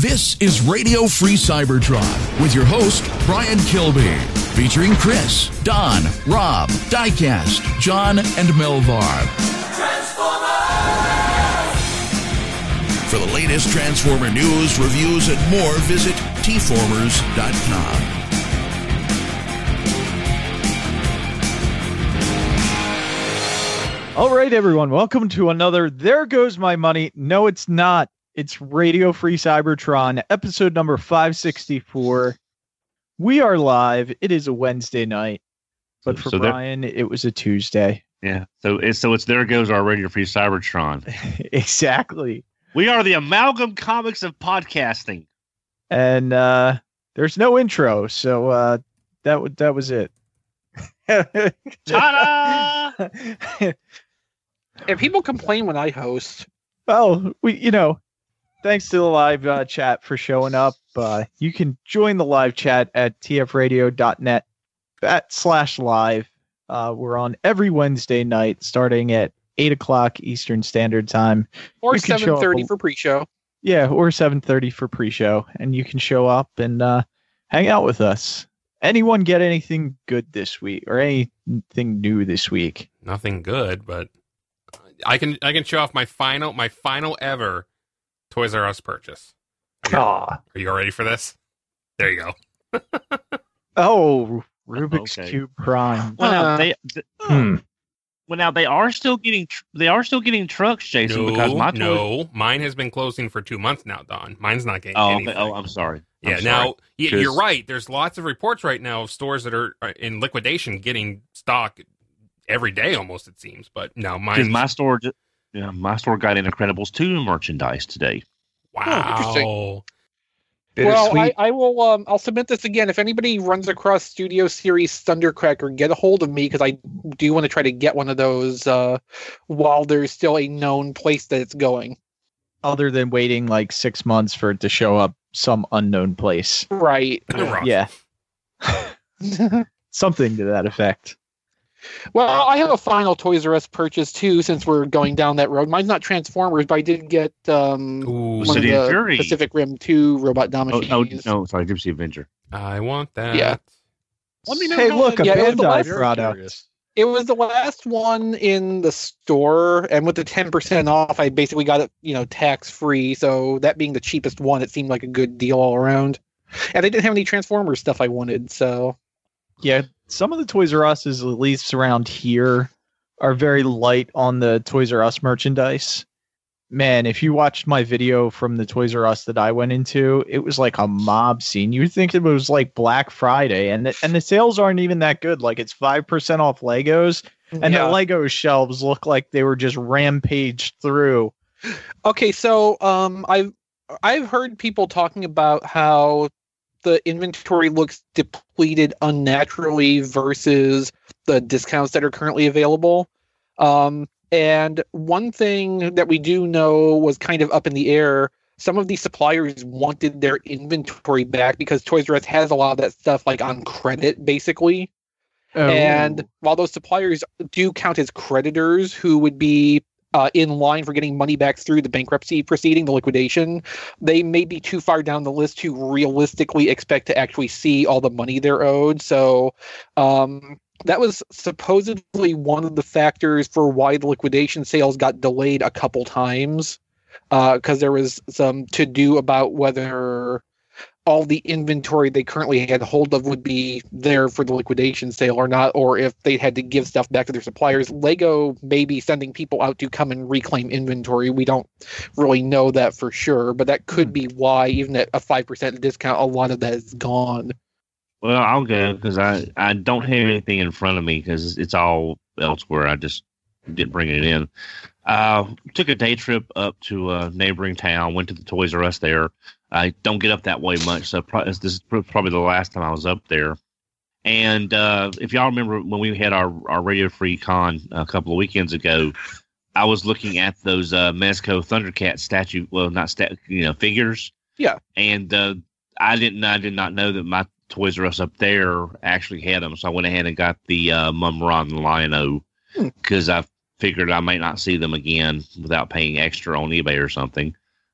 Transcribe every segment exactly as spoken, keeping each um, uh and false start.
This is Radio Free Cybertron with your host, Brian Kilby, featuring Chris, Don, Rob, Diecast, John, and Melvar. For the latest Transformer news, reviews, and more, visit T formers dot com. All right, everyone, welcome to another There Goes My Money. No, it's not. It's Radio Free Cybertron, episode number five sixty-four. We are live. It is a Wednesday night, but for so Brian, it was a Tuesday. Yeah, so it's, so it's There Goes Our Radio Free Cybertron. Exactly. We are the amalgam comics of podcasting. And uh, there's no intro, so uh, that, w- that was it. Ta-da! And people complain when I host. Well, we, you know, thanks to the live uh, chat for showing up. Uh, you can join the live chat at t f radio dot net at slash live. Uh, we're on every Wednesday night starting at eight o'clock Eastern Standard Time. Or seven thirty for pre-show. Yeah, or seven thirty for pre-show. And you can show up and uh, hang out with us. Anyone get anything good this week or anything new this week? Nothing good, but I can I can show off my final my final ever Toys R Us purchase. Are you, are you all ready for this? There you go. Oh, Rubik's Okay. Cube Prime. Well, now they, th- Hmm. well, now they are still getting tr- they are still getting trucks, Jason. No, because my toy- no, mine has been closing for two months now, Don. Mine's not getting Oh, anything. okay. oh, I'm sorry. I'm Yeah, sorry. now y- you're 'Cause- right. There's lots of reports right now of stores that are uh, in liquidation getting stock every day almost, it seems. But no, because mine's... my store, ju- yeah, my store got Incredibles two merchandise today. Wow. Well, I, I will. Um, I'll submit this again. If anybody runs across Studio Series Thundercracker, get a hold of me because I do want to try to get one of those uh, while there's still a known place that it's going. Other than waiting like six months for it to show up some unknown place. Right. Rough. Yeah. Something to that effect. Well, I have a final Toys R Us purchase too, since we're going down that road. Mine's not Transformers, but I did get um, Ooh, one City of of the Fury. Pacific Rim two Robot Oh, Damages. oh, no, sorry, Gypsy Avenger. I want that. Yeah. Let me know. Hey, how look, that- a Yeah, it was the Bandai last- product. It was the last one in the store, and with the ten percent off, I basically got it, you know, tax free. So that being the cheapest one, it seemed like a good deal all around. And they didn't have any Transformers stuff I wanted, so Yeah, some of the Toys R Us's, at least around here, are very light on the Toys R Us merchandise. Man, if you watched my video from the Toys R Us that I went into, it was like a mob scene. You'd think it was like Black Friday, and the, and the sales aren't even that good. Like, it's five percent off Legos, and yeah. the Lego shelves look like they were just rampaged through. Okay, so um, I've I've heard people talking about how the inventory looks depleted unnaturally versus the discounts that are currently available. Um, and one thing that we do know was kind of up in the air. Some of these suppliers wanted their inventory back because Toys R Us has a lot of that stuff like on credit, basically. Oh. And while those suppliers do count as creditors who would be uh, in line for getting money back through the bankruptcy proceeding, the liquidation, they may be too far down the list to realistically expect to actually see all the money they're owed. So um, that was supposedly one of the factors for why the liquidation sales got delayed a couple times, because uh, there was some to-do about whether all the inventory they currently had hold of would be there for the liquidation sale or not, or if they had to give stuff back to their suppliers. Lego may be sending people out to come and reclaim inventory. We don't really know that for sure, but that could be why, even at a five percent discount, a lot of that is gone. Well, I'll go because I, I don't have anything in front of me because it's all elsewhere. I just didn't bring it in. Uh, took a day trip up to a neighboring town, went to the Toys R Us there. I don't get up that way much, so pro- this is probably the last time I was up there. And uh, if y'all remember when we had our, our Radio Free Con a couple of weekends ago, I was looking at those uh, Mezco Thundercat statue, well, not stat, you know, figures. Yeah. And uh, I didn't, I did not know that my Toys R Us up there actually had them, so I went ahead and got the uh, Mumra and Lion-O because hmm. I figured I might not see them again without paying extra on eBay or something.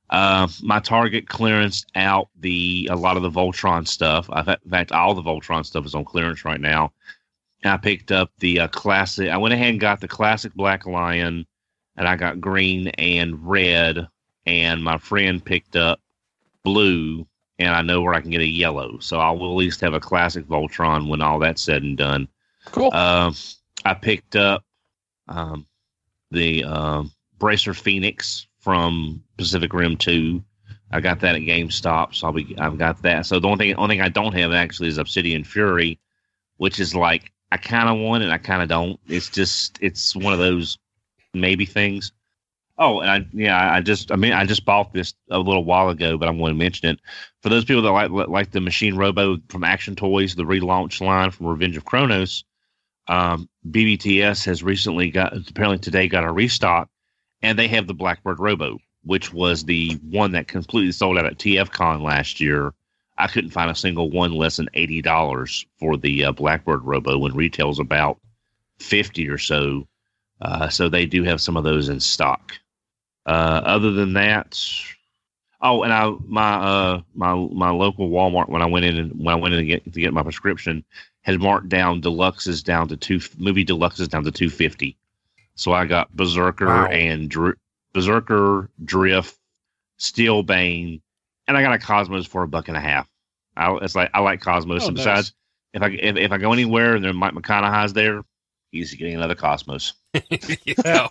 Uh, my Target clearance out the a lot of the Voltron stuff. I've, in fact, all the Voltron stuff is on clearance right now. And I picked up the uh, classic. I went ahead and got the classic Black Lion, and I got green and red. And my friend picked up blue, and I know where I can get a yellow. So I will at least have a classic Voltron when all that's said and done. Cool. Uh, I picked up um, the uh, Bracer Phoenix from Pacific Rim two. I got that at GameStop, so I'll be I've got that. So the only thing only thing I don't have actually is Obsidian Fury, which is like I kind of want it, I kind of don't. It's just it's one of those maybe things. Oh, and I yeah, I just I mean I just bought this a little while ago, but I'm going to mention it for those people that like like the Machine Robo from Action Toys, the relaunch line from Revenge of Kronos. Um, B B T S has recently got apparently today got a restock, and they have the Blackbird Robo, which was the one that completely sold out at T F Con last year. I couldn't find a single one less than eighty dollars for the uh, Blackbird Robo when retail's about fifty or so. Uh, so they do have some of those in stock. Uh, other than that, oh, and I my uh my my local Walmart when I went in and when I went in to get to get my prescription had marked down deluxes down to two movie deluxes down to two fifty. So I got Berserker Wow. and Dr- Berserker, Drift, Steelbane, and I got a Cosmos for a buck and a half. I it's like I like Cosmos. Oh, and nice. besides, if I if, if I go anywhere and there Mike McConaughey's there, he's getting another Cosmos. You know?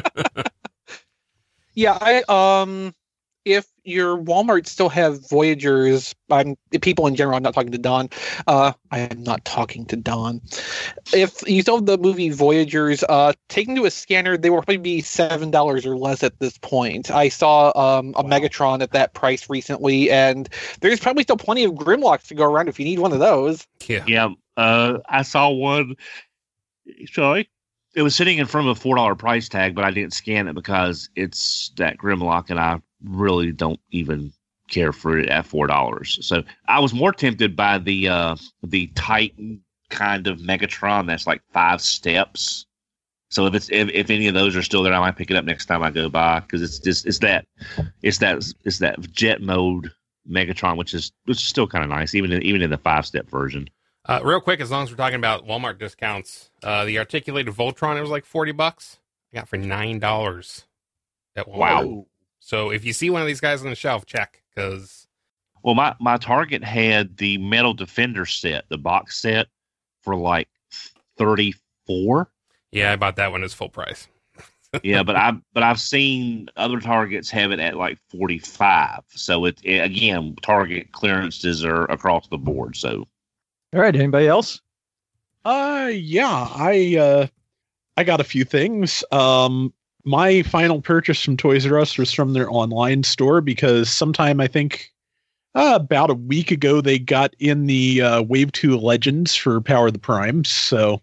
Yeah, I um, if your Walmart still have Voyagers, I'm people in general. I'm not talking to Don. Uh, I am not talking to Don. If you still have the movie Voyagers, uh, taken to a scanner, they will probably be seven dollars or less at this point. I saw um a Wow. Megatron at that price recently, and there's probably still plenty of Grimlocks to go around if you need one of those. Yeah. Yeah, uh, I saw one. Sorry, it was sitting in front of a four dollar price tag, but I didn't scan it because it's that Grimlock, and I really don't even care for it at four dollars. So I was more tempted by the uh, the Titan kind of Megatron that's like five steps. So if it's if, if any of those are still there, I might pick it up next time I go by because it's just it's that it's that it's that jet mode Megatron, which is which is still kind of nice, even in, even in the five step version. Uh, real quick, as long as we're talking about Walmart discounts, uh, the articulated Voltron, it was like forty bucks. I got for nine dollars at Walmart. Wow. So if you see one of these guys on the shelf, check, because Well, my, my Target had the Metal Defender set, the box set, for like thirty-four. yeah, I bought that one as full price. Yeah, but I but I've seen other Targets have it at like forty-five. So it, it again, Target clearances are across the board. So All right. Anybody else? Uh, yeah, I uh, I got a few things. Um, my final purchase from Toys R Us was from their online store because sometime I think uh, about a week ago they got in the uh, Wave Two Legends for Power of the Primes. So,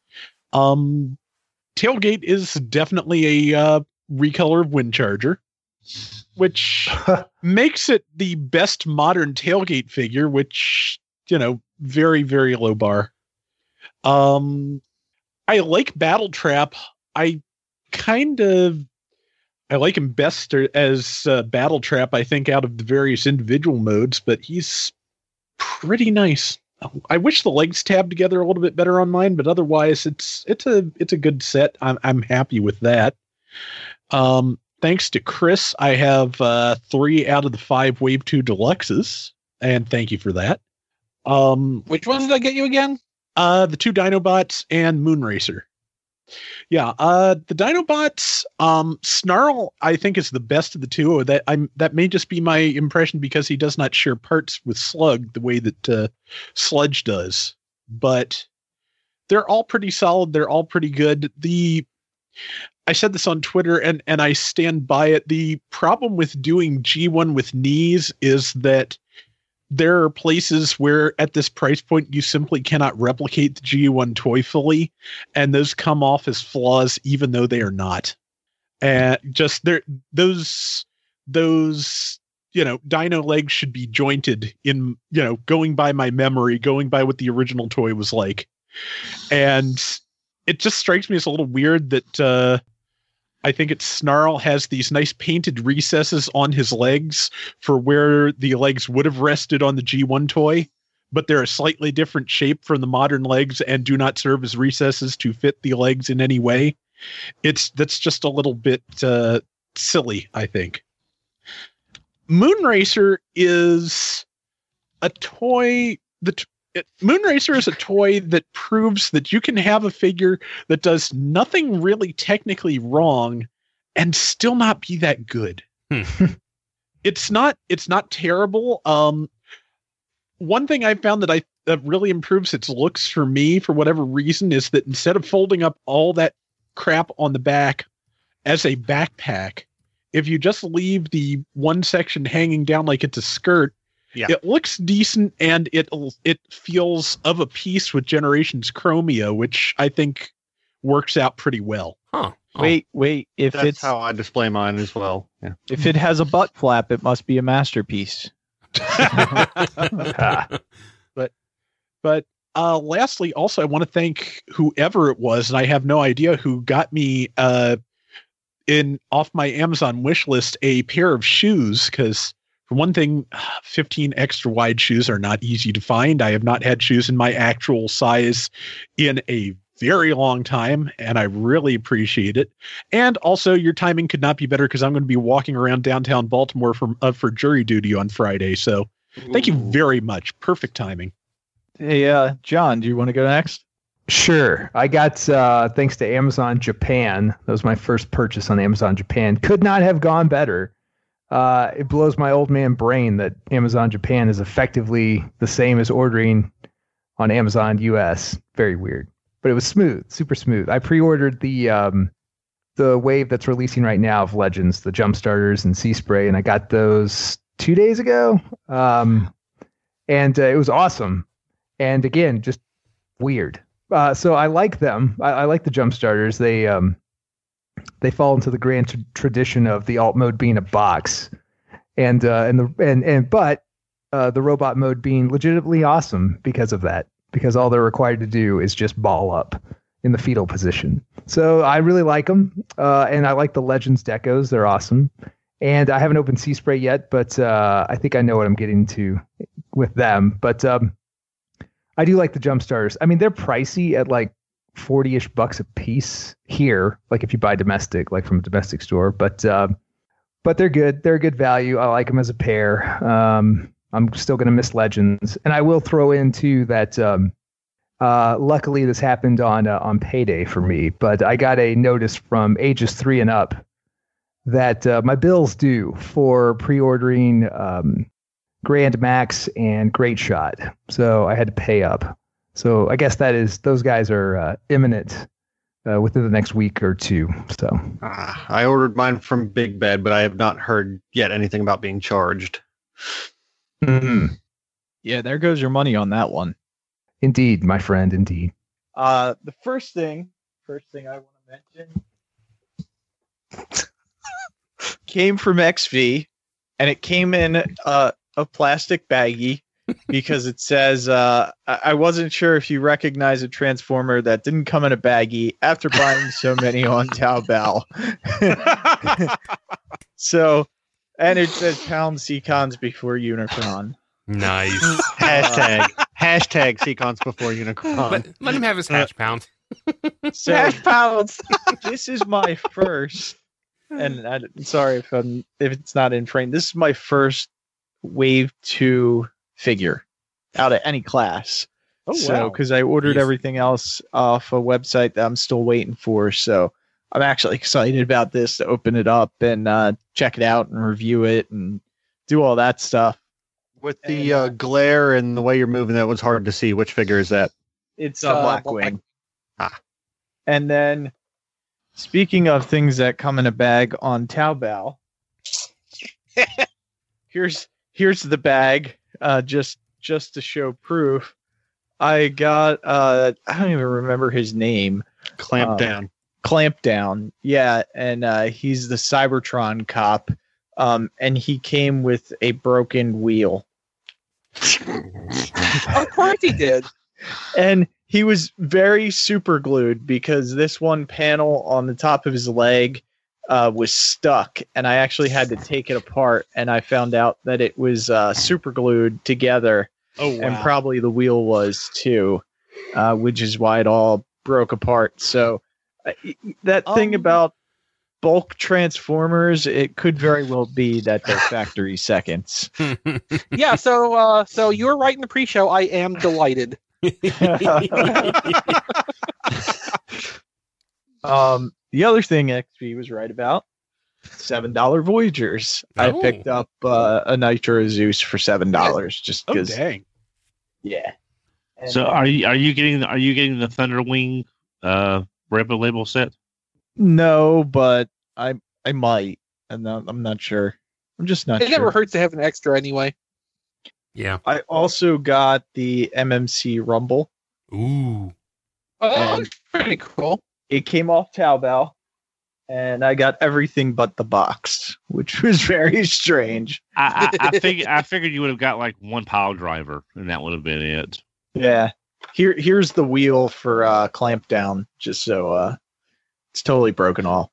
um, Tailgate is definitely a uh, recolor of Windcharger, which makes it the best modern Tailgate figure. Which, you know, very very low bar. Um, I like Battle Trap. I kind of I like him best as uh, Battle Trap. I think out of the various individual modes, but he's pretty nice. I wish the legs tabbed together a little bit better on mine, but otherwise, it's it's a it's a good set. I'm I'm happy with that. Um, thanks to Chris, I have uh, three out of the five Wave Two Deluxes, and thank you for that. Um, Which ones did I get you again? uh, the two Dinobots and Moonracer. Yeah, uh, the Dinobots, um, Snarl, I think is the best of the two. That I'm that may just be my impression because he does not share parts with Slug the way that uh, Sludge does. But they're all pretty solid. They're all pretty good. The I said this on Twitter, and and I stand by it. The problem with doing G one with knees is that there are places where at this price point you simply cannot replicate the G one toy fully, and those come off as flaws even though they are not. And just there those those you know dino legs should be jointed in, you know, going by my memory, going by what the original toy was like. And it just strikes me as a little weird that uh I think it's Snarl has these nice painted recesses on his legs for where the legs would have rested on the G one toy, but they're a slightly different shape from the modern legs and do not serve as recesses to fit the legs in any way. It's that's just a little bit uh, silly, I think. Moonracer is a toy that it, Moonracer is a toy that proves that you can have a figure that does nothing really technically wrong and still not be that good. Hmm. It's not it's not terrible. Um, one thing I found that I that really improves its looks for me for whatever reason is that instead of folding up all that crap on the back as a backpack, if you just leave the one section hanging down like it's a skirt, yeah. It looks decent and it it feels of a piece with Generations Chromia, which I think works out pretty well. Huh. Oh. Wait, wait. If That's it's how I display mine as well. Yeah. If it has a butt flap, it must be a masterpiece. but but uh, lastly, also I want to thank whoever it was, and I have no idea who got me uh, in off my Amazon wish list a pair of shoes, because for one thing, fifteen extra wide shoes are not easy to find. I have not had shoes in my actual size in a very long time, and I really appreciate it. And also, your timing could not be better because I'm going to be walking around downtown Baltimore for uh, for jury duty on Friday. So, thank you very much. Perfect timing. Hey, uh, John, do you want to go next? Sure. I got, uh, thanks to Amazon Japan. That was my first purchase on Amazon Japan. Could not have gone better. Uh, it blows my old man brain that Amazon Japan is effectively the same as ordering on Amazon U S. Very weird, but it was smooth, super smooth. I pre-ordered the um, the wave that's releasing right now of Legends, the jump starters and Sea Spray, and I got those two days ago. Um, and uh, it was awesome. And again, just weird. Uh, so I like them. I, I like the jump starters. They um, they fall into the grand t- tradition of the alt mode being a box, and uh, and the and and but uh, the robot mode being legitimately awesome because of that. Because all they're required to do is just ball up in the fetal position. So I really like them, uh, and I like the Legends decos. They're awesome. And I haven't opened Sea Spray yet, but uh, I think I know what I'm getting to with them. But um, I do like the jump starters. I mean, they're pricey at like forty-ish bucks a piece here, like if you buy domestic, like from a domestic store. But uh, but they're good. They're a good value. I like them as a pair. Um, I'm still going to miss Legends. And I will throw in, too, that um, uh, luckily this happened on uh, on payday for me. But I got a notice from ages three and up that uh, my bill's due for pre-ordering um, Grand Max and Great Shot. So I had to pay up. So I guess that is those guys are uh, imminent uh, within the next week or two. So uh, I ordered mine from Big Bed, but I have not heard yet anything about being charged. Mm-hmm. Yeah, there goes your money on that one. Indeed, my friend. Indeed. Uh, the first thing, first thing I want to mention came from X V, and it came in uh, a plastic baggie because it says, uh, I wasn't sure if you recognize a Transformer that didn't come in a baggie after buying so many on Taobao. So, and it says pound Seacons before Unicron. Nice. Hashtag, hashtag Seacons before Unicron. Let, let him have his hash pound. So, Hash pounds. this is my first, and I'm sorry if I'm, if it's not in frame. This is my first Wave two figure out of any class. Oh, so, wow. because I ordered Jeez. everything else off a website that I'm still waiting for. So I'm actually excited about this to open it up and uh, check it out and review it and do all that stuff. With the uh, glare and the way you're moving, that was hard to see. Which figure is that? It's Uh, a Blackwing. Black- Ah. And then, speaking of things that come in a bag on Taobao, here's here's the bag. Uh, just just to show proof, I got uh, I don't even remember his name. Clamp Um, down. Clampdown, yeah, and uh, he's the Cybertron cop, um, and he came with a broken wheel. Of course he did. And he was very super glued because this one panel on the top of his leg uh, was stuck, and I actually had to take it apart, and I found out that it was uh, super glued together, Oh, wow. and probably the wheel was too, uh, which is why it all broke apart. So uh, that thing Um, about bulk transformers, it could very well be that they're factory seconds. Yeah, so uh, so you were right in the pre-show. I am delighted. Um, the other thing X P was right about, seven dollar Voyagers. I Oh. picked up uh, a Nitro Zeus for seven dollars just Oh, because. dang. yeah. And, So uh, are you are you getting are you getting the Thunderwing uh Rebel label set? no, but I I might, and I'm I'm not sure. I'm just not It sure. never hurts to have an extra anyway. Yeah. I also got the M M C Rumble. Ooh. Oh, And- that's pretty cool. It came off Taobao, and I got everything but the box, which was very strange. I I, I figured I figured you would have got like one pile driver, and that would have been it. Yeah. Here here's the wheel for uh clamp down, just so uh it's totally broken off.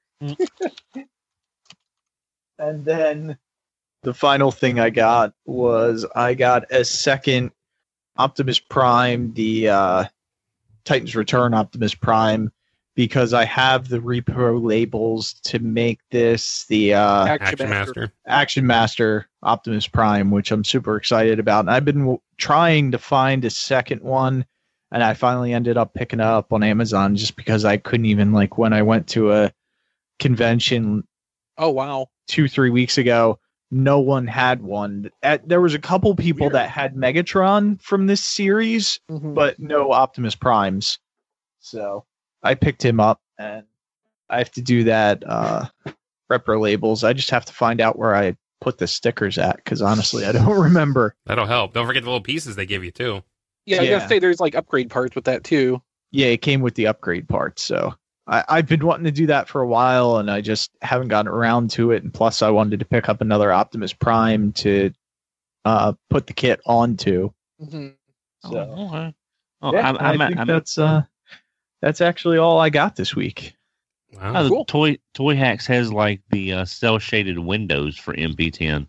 And then the final thing I got was I got a second Optimus Prime, the uh Titan's Return Optimus Prime, because I have the repro labels to make this the uh Action, Action Master. Master. Action Master Optimus Prime, which I'm super excited about. And I've been w- trying to find a second one, and I finally ended up picking it up on Amazon just because I couldn't even, like, when I went to a convention Oh wow. two, three weeks ago, no one had one. At, there was a couple people Weird. that had Megatron from this series, Mhm. but no Optimus Primes. So I picked him up, and I have to do that uh, repro labels. I just have to find out where I put the stickers at, because honestly, I don't remember. That'll help. Don't forget the little pieces they give you too. Yeah, I Yeah. gotta say there's like upgrade parts with that too. Yeah, it came with the upgrade parts, so I, I've been wanting to do that for a while, and I just haven't gotten around to it. And plus, I wanted to pick up another Optimus Prime to uh, put the kit onto. hmm So Oh, okay. Oh, yeah, I'm, I'm, I think I'm, that's uh, that's actually all I got this week. Wow. oh, the cool. Toy Toy Hacks has like the uh, cell shaded windows for M P ten.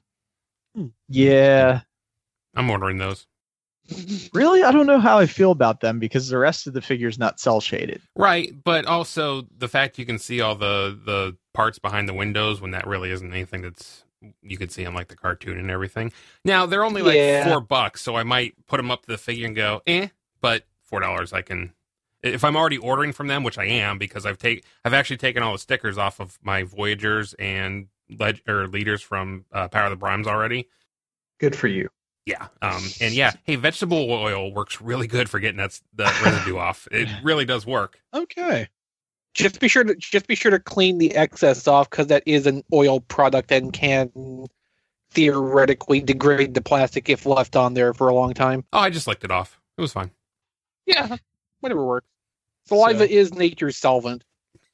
Yeah, I'm ordering those. really, I don't know how I feel about them because the rest of the figure's not cell shaded. Right, but also the fact you can see all the the parts behind the windows when that really isn't anything that's you could see on like the cartoon and everything. Now they're only like Yeah. four bucks, so I might put them up to the figure and go, eh. But four dollars, I can. If I'm already ordering from them, which I am, because I've take I've actually taken all the stickers off of my Voyagers and leg- or leaders from uh, Power of the Primes already. Good for you. Yeah, um, and yeah, hey, vegetable oil works really good for getting that that residue off. It really does work. Okay. Just be sure to just be sure to clean the excess off, because that is an oil product and can theoretically degrade the plastic if left on there for a long time. Oh, I just licked it off. It was fine. Yeah, whatever works. Saliva So- is nature's solvent.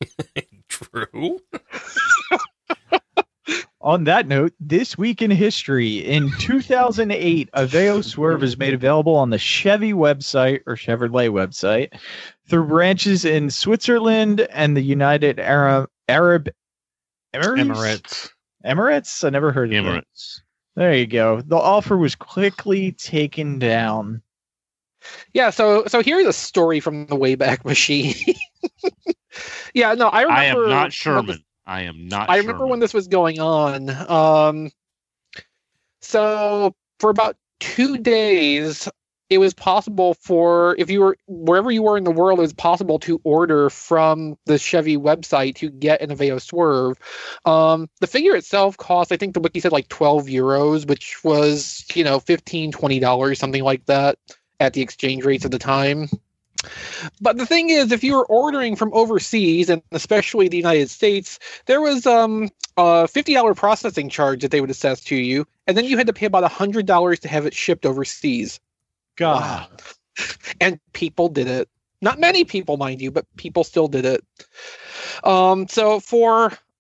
True. On that note, this week in history, in two thousand eight, a Veo Swerve is made available on the Chevy website or Chevrolet website through branches in Switzerland and the United Arab Arab Emirates. Emirates. Emirates? I never heard of them. Emirates. There you go. The offer was quickly taken down. Yeah, so so here's a story from the Wayback Machine. Yeah, no, I remember. I am when not this- Sherman. I am not. I remember Sherman. when this was going on. Um, so for about two days, it was possible for, if you were wherever you were in the world, it was possible to order from the Chevy website to get an Aveo Swerve. Um, the figure itself cost, I think the wiki said like twelve euros, which was, you know, fifteen, twenty dollars, something like that at the exchange rates at the time. But the thing is, if you were ordering from overseas, and especially the United States, there was um, a fifty dollars processing charge that they would assess to you, and then you had to pay about one hundred dollars to have it shipped overseas. God. And people did it. Not many people, mind you, but people still did it. Um, so for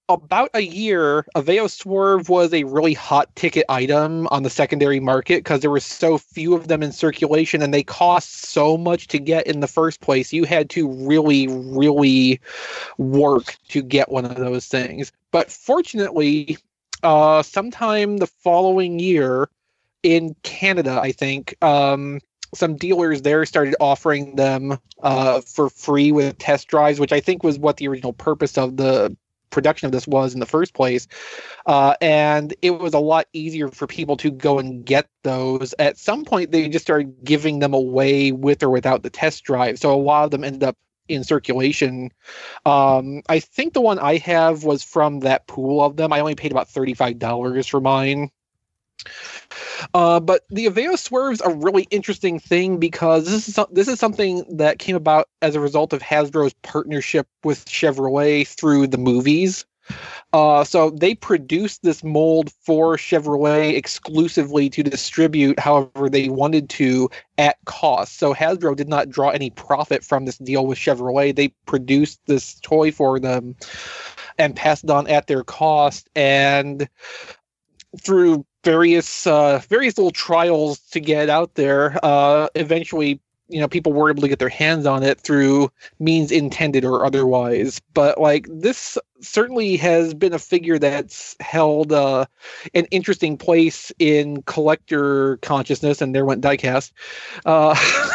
about a year, Aveo Swerve was a really hot ticket item on the secondary market because there were so few of them in circulation and they cost so much to get in the first place. You had to really, really work to get one of those things. But fortunately, uh, sometime the following year in Canada, I think, um, some dealers there started offering them uh, for free with test drives, which I think was what the original purpose of the production of this was in the first place. Uh, and it was a lot easier for people to go and get those. At some point, they just started giving them away with or without the test drive. So a lot of them ended up in circulation. Um, I think the one I have was from that pool of them. I only paid about thirty-five dollars for mine. Uh, but the Aveo Swerve's a really interesting thing because this is so, this is something that came about as a result of Hasbro's partnership with Chevrolet through the movies. Uh, so they produced this mold for Chevrolet exclusively to distribute however they wanted to at cost. So Hasbro did not draw any profit from this deal with Chevrolet. They produced this toy for them and passed it on at their cost. And through various uh, various little trials to get it out there, uh, eventually, you know, people were able to get their hands on it through means intended or otherwise. But like this certainly has been a figure that's held uh, an interesting place in collector consciousness. And there went Diecast. Uh,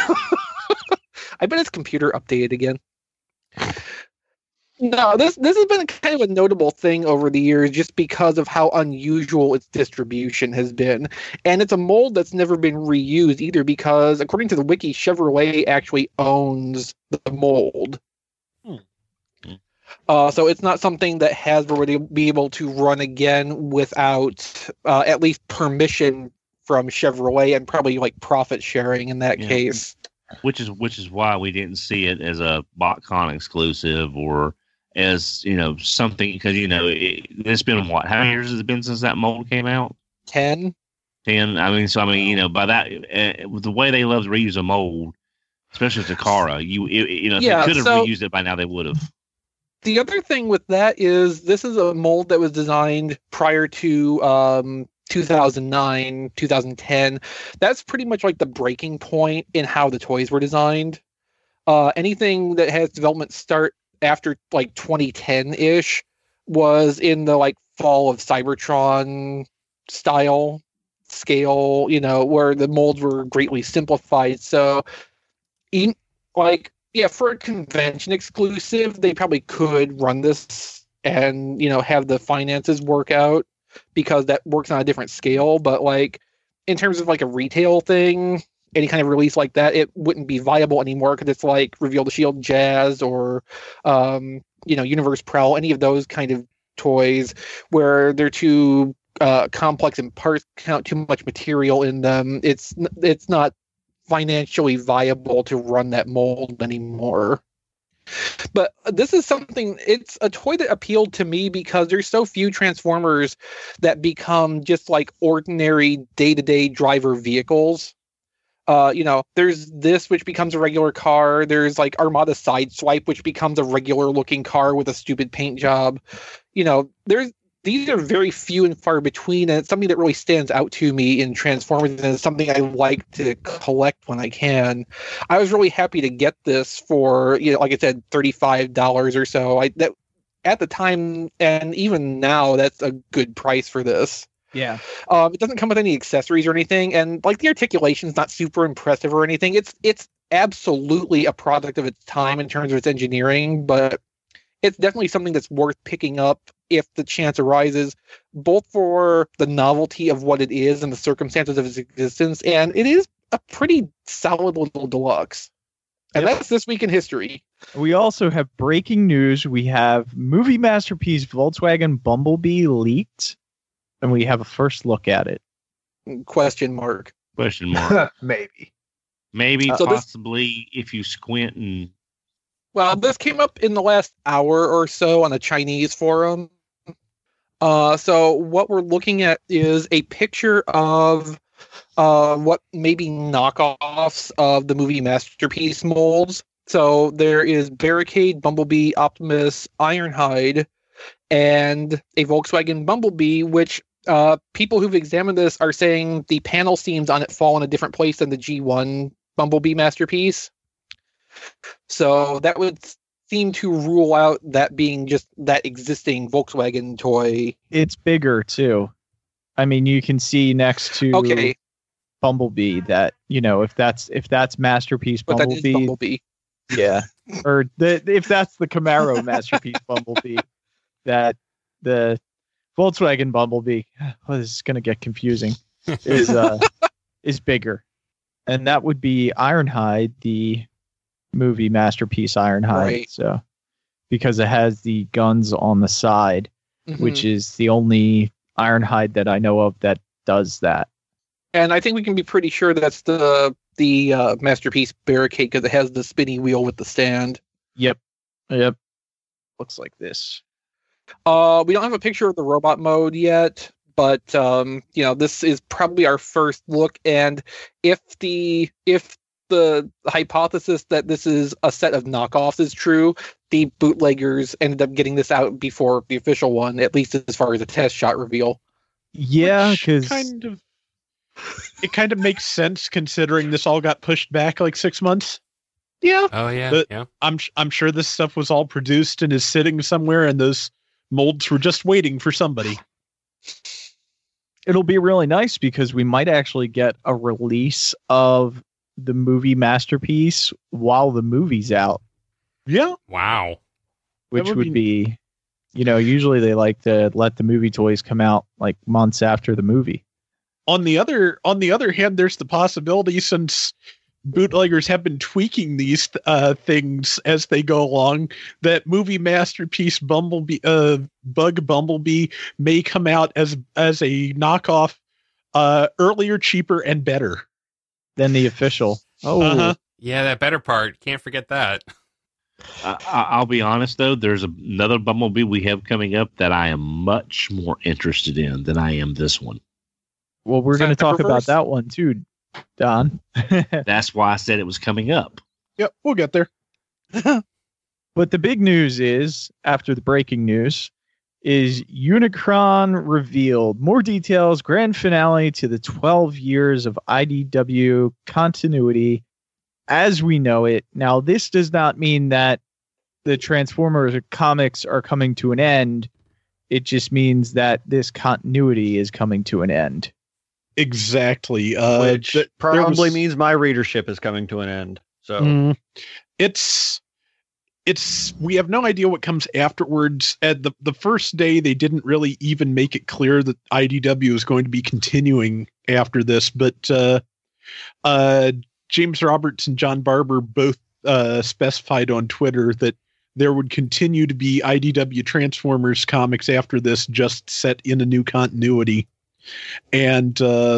I bet it's computer updated again. No, this this has been kind of a notable thing over the years just because of how unusual its distribution has been. And it's a mold that's never been reused either because, according to the wiki, Chevrolet actually owns the mold. Hmm. Uh, so it's not something that Hasbro would be able to run again without uh, at least permission from Chevrolet and probably like profit sharing in that yeah. case. Which is which is why we didn't see it as a BotCon exclusive or as, you know, something, because, you know, it, it's been what, how many years has it been since that mold came out? Ten. Ten. I mean, so, I mean, you know, by that, uh, with the way they love to reuse a mold, especially Takara, you, it, you know, if yeah, they could have so reused it by now, they would have. The other thing with that is this is a mold that was designed prior to um, two thousand nine, two thousand ten. That's pretty much like the breaking point in how the toys were designed. Uh, anything that has development start after like twenty ten ish was in the like fall of Cybertron style scale, you know, where the molds were greatly simplified. So in, like, yeah, for a convention exclusive, they probably could run this and, you know, have the finances work out because that works on a different scale. But like in terms of like a retail thing, any kind of release like that, it wouldn't be viable anymore because it's like Reveal the Shield Jazz or, um, you know, Universe Prowl, any of those kind of toys where they're too uh, complex in parts, count too much material in them. It's it's not financially viable to run that mold anymore. But this is something, it's a toy that appealed to me because there's so few Transformers that become just like ordinary day-to-day driver vehicles. Uh, you know, there's this, which becomes a regular car. There's like Armada Sideswipe, which becomes a regular looking car with a stupid paint job. You know, there's these are very few and far between, and it's something that really stands out to me in Transformers, and it's something I like to collect when I can. I was really happy to get this for, you know, like I said, thirty-five dollars or so. I that at the time, and even now, that's a good price for this. Yeah. Um, it doesn't come with any accessories or anything, and like the articulation's not super impressive or anything. It's it's absolutely a product of its time in terms of its engineering, but it's definitely something that's worth picking up if the chance arises, both for the novelty of what it is and the circumstances of its existence, and it is a pretty solid little deluxe. And yep. That's This Week in History. We also have breaking news. We have movie masterpiece Volkswagen Bumblebee leaked, and we have a first look at it. Question mark. Question mark. Maybe. Maybe, uh, so possibly, this, if you squint and... Well, this came up in the last hour or so on a Chinese forum. Uh, so what we're looking at is a picture of uh, what may be knockoffs of the movie masterpiece molds. So there is Barricade, Bumblebee, Optimus, Ironhide, and a Volkswagen Bumblebee, which uh, people who've examined this are saying the panel seams on it fall in a different place than the G one Bumblebee Masterpiece. So that would seem to rule out that being just that existing Volkswagen toy. It's bigger too. I mean, you can see next to Okay. Bumblebee that, you know, if that's if that's Masterpiece But that Bumblebee, is Bumblebee. yeah, or the if that's the Camaro Masterpiece Bumblebee, that the Volkswagen Bumblebee, oh, this is going to get confusing, is uh is bigger, and that would be Ironhide, the movie Masterpiece Ironhide. Right. So because it has the guns on the side, Mhm. which is the only Ironhide that I know of that does that. And I think we can be pretty sure that's the the uh, Masterpiece Barricade because it has the spinny wheel with the stand. Yep. Yep. Looks like this. Uh, we don't have a picture of the robot mode yet, but um, you know, this is probably our first look. And if the if the hypothesis that this is a set of knockoffs is true, the bootleggers ended up getting this out before the official one, at least as far as a test shot reveal. Yeah, Which because kind of it kind of makes sense considering this all got pushed back like six months. Yeah, Oh yeah, But- yeah. I'm I'm sure this stuff was all produced and is sitting somewhere, and those molds were just waiting for somebody. it'll be really nice because we might actually get a release of the movie Masterpiece while the movie's out, Yeah, Wow. which would would be, you know, usually they like to let the movie toys come out like months after the movie. on the other on the other hand, there's the possibility, since bootleggers have been tweaking these uh, things as they go along, that movie Masterpiece Bumblebee, uh, Bug Bumblebee may come out as as a knockoff, uh, earlier, cheaper, and better. Then the official. Oh, Uh-huh. Yeah, that better part. Can't forget that. I, I- I'll be honest though. There's another Bumblebee we have coming up that I am much more interested in than I am this one. well, we're going to talk about Cyberverse? that one too, Don. That's why I said it was coming up. Yep, we'll get there. But the big news is, after the breaking news, is Unicron revealed more details, grand finale to the twelve years of I D W continuity as we know it. Now, this does not mean that the Transformers comics are coming to an end. It just means that this continuity is coming to an end. Exactly. Uh, which th- there probably was- means my readership is coming to an end. So Mm, it's it's we have no idea what comes afterwards. At the the first day, they didn't really even make it clear that I D W is going to be continuing after this. But uh, uh, James Roberts and John Barber both uh, specified on Twitter that there would continue to be I D W Transformers comics after this, just set in a new continuity. And uh,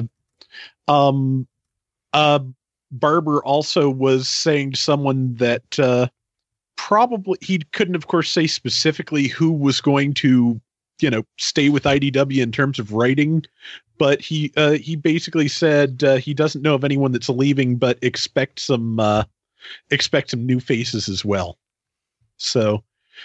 um, uh, Barber also was saying to someone that uh, probably he couldn't, of course, say specifically who was going to, you know, stay with I D W in terms of writing, but he uh, he basically said uh, he doesn't know of anyone that's leaving, but expect some uh, expect some new faces as well. So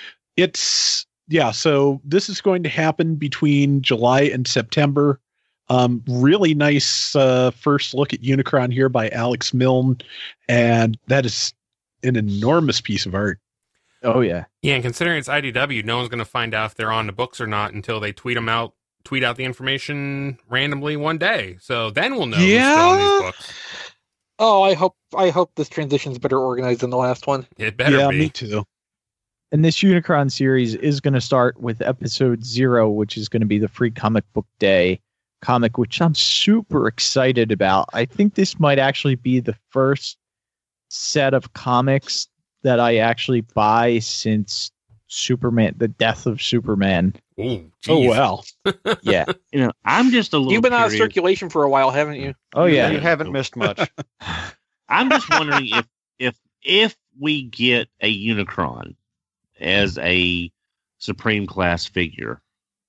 it's yeah. So this is going to happen between July and September. Um, really nice uh, first look at Unicron here by Alex Milne, and that is an enormous piece of art. Oh, yeah. Yeah, and considering it's I D W, no one's going to find out if they're on the books or not until they tweet them out, tweet out the information randomly one day. So then we'll know who's still on Yeah. these books. Oh, I hope I hope this transition's better organized than the last one. It better yeah, be. me too. And this Unicron series is going to start with episode zero, which is going to be the free comic book day comic, which I'm super excited about. I think this might actually be the first set of comics that I actually buy since Superman, the death of Superman. Ooh, Oh geez. wow. Yeah. You know, I'm just a little. You've been out of curious. circulation for a while, haven't you? Oh, yeah. you haven't missed much. I'm just wondering if if if we get a Unicron as a Supreme class figure,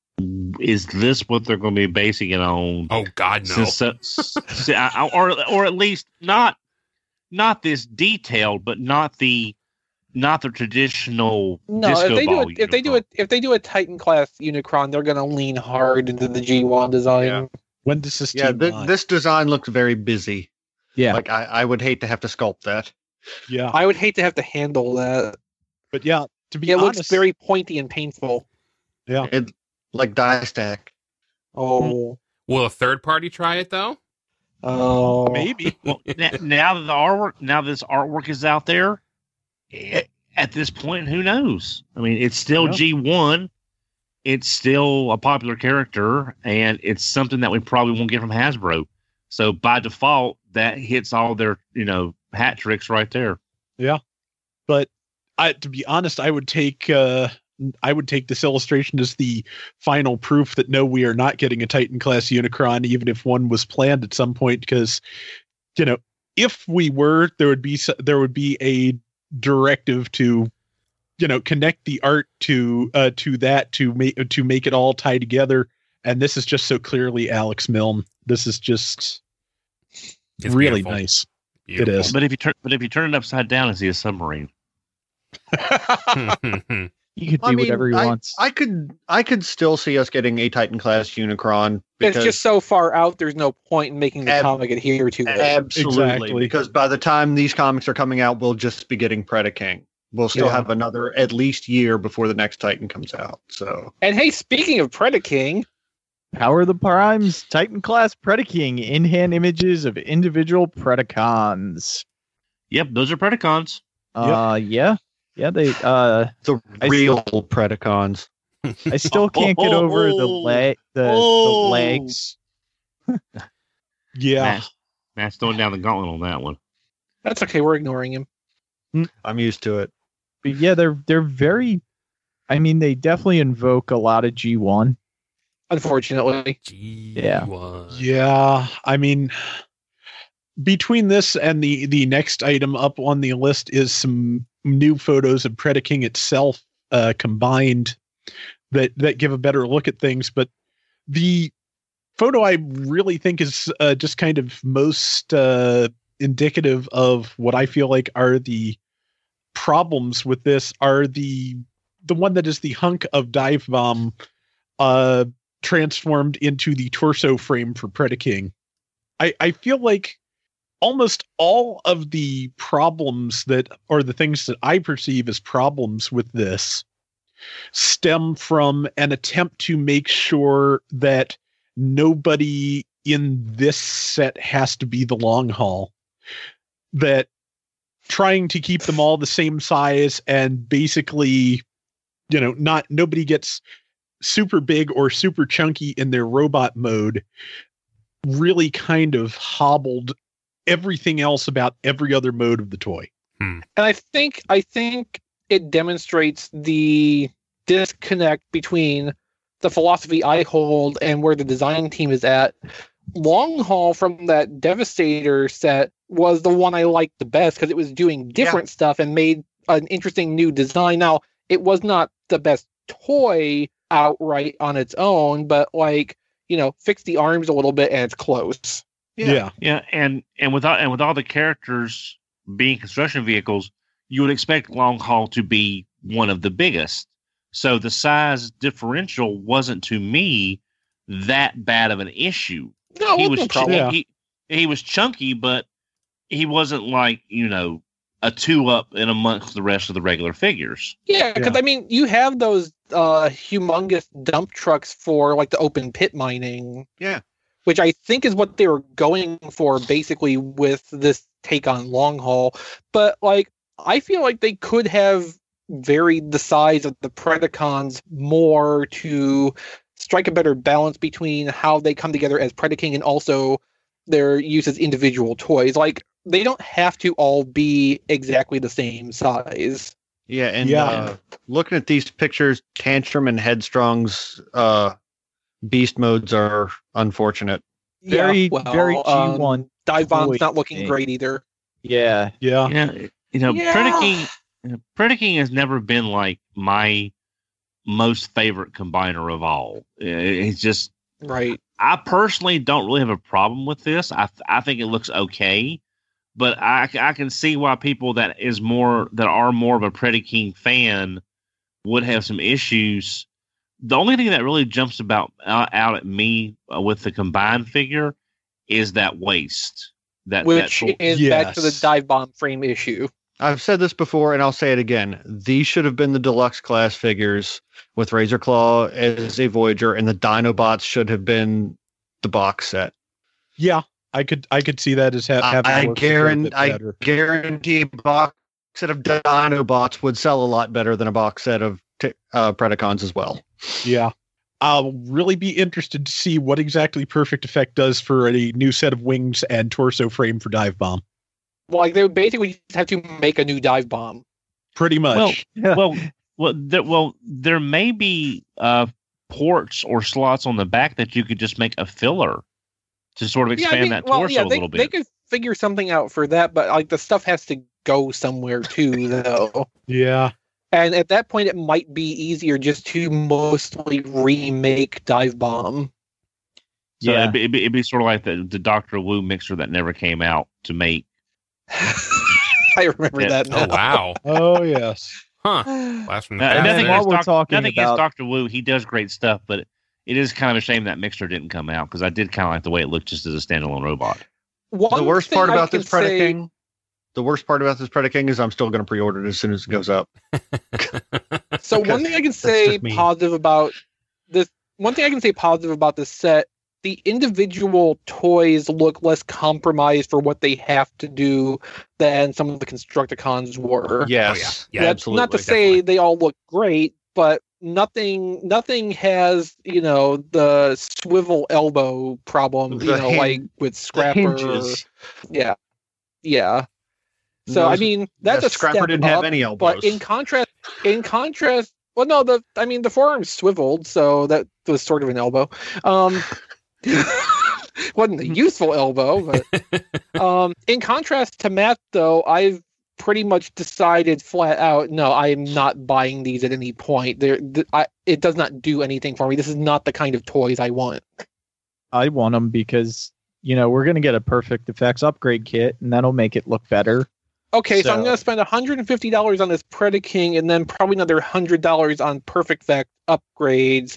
is this what they're going to be basing it on? Oh, God, no. Since, uh, s- s- uh, or or at least not not this detailed, but not the not the traditional No, disco if they do ball it, if they do Unicron. it, if they do a Titan class Unicron, they're gonna lean hard into the G one design. Yeah. When does this Yeah, team th- on? this design looks very busy. Yeah. Like I, I would hate to have to sculpt that. Yeah, I would hate to have to handle that. but yeah, to be It honest, looks very pointy and painful. yeah. It like die stack. Oh, Will a third party try it though? oh, Maybe. Well, n- now that the artwork, now this artwork is out there, eh, at this point, who knows? I mean, it's still Yeah. G one. It's still a popular character, and it's something that we probably won't get from Hasbro. So by default, that hits all their, you know, hat tricks right there. But I, to be honest, I would take uh, I would take this illustration as the final proof that no, we are not getting a Titan class Unicron, even if one was planned at some point. Because, you know, if we were, there would be s- there would be a directive to, you know, connect the art to uh, to that to make to make it all tie together. And this is just so clearly Alex Milne. This is just It's really beautiful. nice. Beautiful. is. But if you turn, but if you turn it upside down, is he a submarine? You could do I mean, whatever he I, wants. I could I could still see us getting a Titan class Unicron it's because just so far out. There's no point in making the Ab- comic adhere to it. absolutely Exactly. because by the time these comics are coming out, we'll just be getting Predaking. We'll still Yeah. have another at least year before the next Titan comes out. So And hey, speaking of Predaking, Power of the Primes, Titan class Predaking, in-hand images of individual Predacons. Yep, those are Predacons. Uh, yeah, yeah. They. Uh, the I real Predacons. I still can't get over the leg, the, Oh. the legs. Yeah. Matt's, Matt's throwing down the gauntlet on that one. that's okay. We're ignoring him. I'm used to it. But yeah, they're they're very. I mean, they definitely invoke a lot of G one. Unfortunately, Yeah. G one. Yeah, I mean, between this and the the next item up on the list is some new photos of Predaking itself uh, combined that that give a better look at things. But the photo I really think is uh, just kind of most uh, indicative of what I feel like are the problems with this are the the one that is the hunk of Dive Bomb uh, transformed into the torso frame for Predaking. I, I feel like almost all of the problems that, or the things that I perceive as problems with this, stem from an attempt to make sure that nobody in this set has to be the long haul. That trying to keep them all the same size and basically, you know, not nobody gets super big or super chunky in their robot mode really kind of hobbled everything else about every other mode of the toy. and I think I think it demonstrates the disconnect between the philosophy I hold and where the design team is at. Long Haul from that Devastator set was the one I liked the best because it was doing different stuff and made an interesting new design. Now, it was not the best toy outright on its own, but like, you know, fix the arms a little bit and it's close. Yeah. Yeah, and and with all, and with all the characters being construction vehicles, you would expect Long Haul to be one of the biggest. So the size differential wasn't to me that bad of an issue. No, he it was wasn't a ch- problem. Yeah. he, he was chunky, but he wasn't like, you know, a two up in amongst the rest of the regular figures. Yeah, because Yeah. I mean, you have those uh, humongous dump trucks for like the open pit mining. Yeah. Which I think is what they were going for basically with this take on Long Haul. But like, I feel like they could have varied the size of the Predacons more to strike a better balance between how they come together as Predaking and also their use as individual toys. Like, they don't have to all be exactly the same size. Yeah, and Yeah. Uh, looking at these pictures, Tantrum and Headstrong's uh, beast modes are unfortunate. Very, well, very G um, one. Dive Bomb's toy not looking thing. great either. Yeah, Yeah. Yeah, you know, Yeah. Predaking, Predaking has never been like my most favorite combiner of all. It- It's just, Right. I personally don't really have a problem with this. I I think it looks okay, but I, I can see why people that is more that are more of a Predaking fan would have some issues. The only thing that really jumps about out, out at me uh, with the combined figure is that waist. That Which that, is yes. back to the dive bomb frame issue. I've said this before, and I'll say it again. These should have been the deluxe class figures with Razor Claw as a Voyager, and the Dinobots should have been the box set. Yeah, I could I could see that as ha- having I, worked a little guarantee, bit I better. guarantee a box set of Dinobots would sell a lot better than a box set of t- uh, Predacons as well. Yeah. I'll really be interested to see what exactly Perfect Effect does for a new set of wings and torso frame for Dive Bomb. Like they would basically just have to make a new dive bomb. Pretty much. Well, well, well, there, well, there may be uh, ports or slots on the back that you could just make a filler to sort of expand I mean, that well, torso yeah, a they, little bit. They could figure something out for that, but like the stuff has to go somewhere too, though. Yeah. And at that point, it might be easier just to mostly remake Dive Bomb. So Yeah. it'd, be, it'd, be, it'd be sort of like the, the Doctor Wu mixer that never came out to make. I remember Yeah. that now. Oh wow, Oh, yes. huh? Blast from the Uh, past nothing there. while against we're Doc- talking nothing against about- Doctor Wu. He does great stuff, but it is kind of a shame that mixer didn't come out because I did kind of like the way it looked just as a standalone robot. One the worst thing part I about can this say- Predaking, the worst part about this Predaking is I'm still going to pre-order it as soon as it goes up. So Because one thing I can that's say just me. positive about this, one thing I can say positive about this set, the individual toys look less compromised for what they have to do than some of the Constructicons were. Yes, yeah, That's absolutely. not to say they all look great, but nothing, nothing has you know the swivel elbow problem. The you know, hin- like with The Scrapper. hinges. Yeah, yeah. So No, I mean, that's yeah, a Scrapper step didn't up, have any elbows. but in contrast, in contrast, well, no, the I mean the forearm swiveled, so that was sort of an elbow. Um, wasn't a useful elbow, but um, in contrast to Matt, though, I've pretty much decided flat out, no, I am not buying these at any point. There, th- I, it does not do anything for me. This is not the kind of toys I want. I want them because, you know, we're going to get a Perfect Effects upgrade kit, and that'll make it look better. Okay, so, I'm So- going to spend one hundred fifty dollars on this Predaking and then probably another one hundred dollars on Perfect Effect upgrades.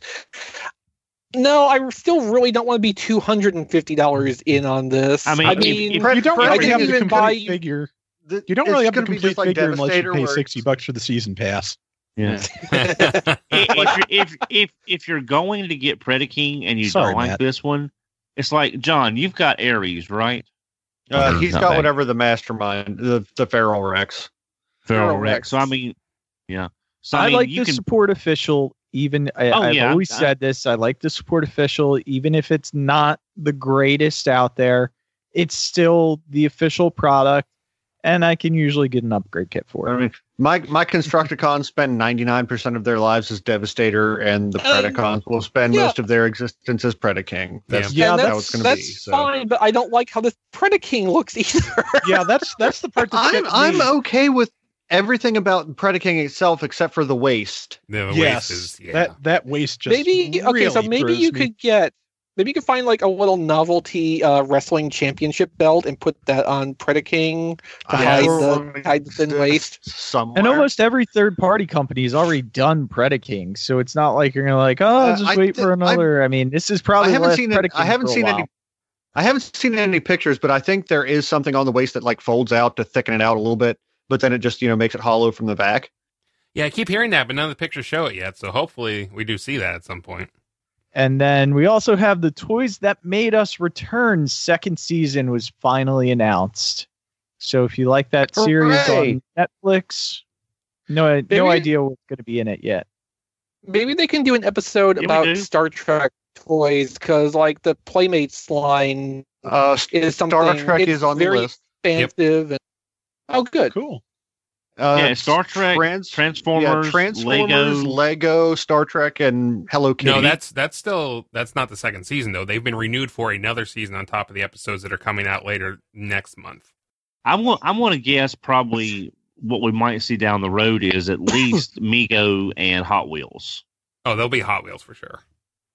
No, I still really don't want to be two hundred fifty dollars in on this. I mean, I if- mean, if- You don't I really didn't have the even complete buy- figure. The- You don't it's really have the gonna be complete just like figure unless you Devastator, pay where sixty it's- bucks for the season pass. Yeah. if, if, you're, if if if you're going to get Predaking and you Sorry, don't like Matt. this one, it's like John. You've got Ares, right? Uh, Oh, he's not got bad. whatever the mastermind, the the Feral Rex. Feral Feral Rex. Rex. So I mean, yeah. So I, I mean, like you the can. support official. Even I, Oh, I've yeah, always I- said this. I like the support official, even if it's not the greatest out there. It's still the official product, and I can usually get an upgrade kit for I it. mean, my my Constructicons spend ninety-nine percent of their lives as Devastator, and the Uh, Predacons will spend yeah. most of their existence as Predaking. That's Yeah, and how that's, it's going to that's be. So. fine, but I don't like how this Predaking looks either. Yeah, that's that's the part that's I'm getting I'm me. okay with everything about Predaking itself except for the waist. The Yes, waist is, yeah. that that waist just maybe okay, so really maybe throws you me. could get maybe you could find like a little novelty uh, wrestling championship belt and put that on Predaking to hide the hide the thin waist. Somewhere. And almost every third party company has already done Predaking, so it's not like you're gonna like, oh, Uh, just I wait thi- for another. I, mean, this is I probably haven't last seen it. Predaking I haven't for a seen while. any. I haven't seen any pictures, but I think there is something on the waist that like folds out to thicken it out a little bit, but then it just you know makes it hollow from the back. Yeah, I keep hearing that, but none of the pictures show it yet. So hopefully we do see that at some point. And then we also have the Toys That Made Us Return second season was finally announced. So if you like that series Hooray! on Netflix, no, no Maybe- idea what's going to be in it yet. Maybe they can do an episode Yeah, we about do. Star Trek toys because like the Playmates line Uh, is something Star Trek it's is on the very list. expansive and oh good. Cool. Uh, Yeah, Star Trek, Trans- Transformers, yeah, Transformers, Lego. Lego, Star Trek, and Hello Kitty. No, that's that's still that's not the second season though. They've been renewed for another season on top of the episodes that are coming out later next month. I want. I want to guess probably what we might see down the road is at least Mego and Hot Wheels. Oh, they'll be Hot Wheels for sure.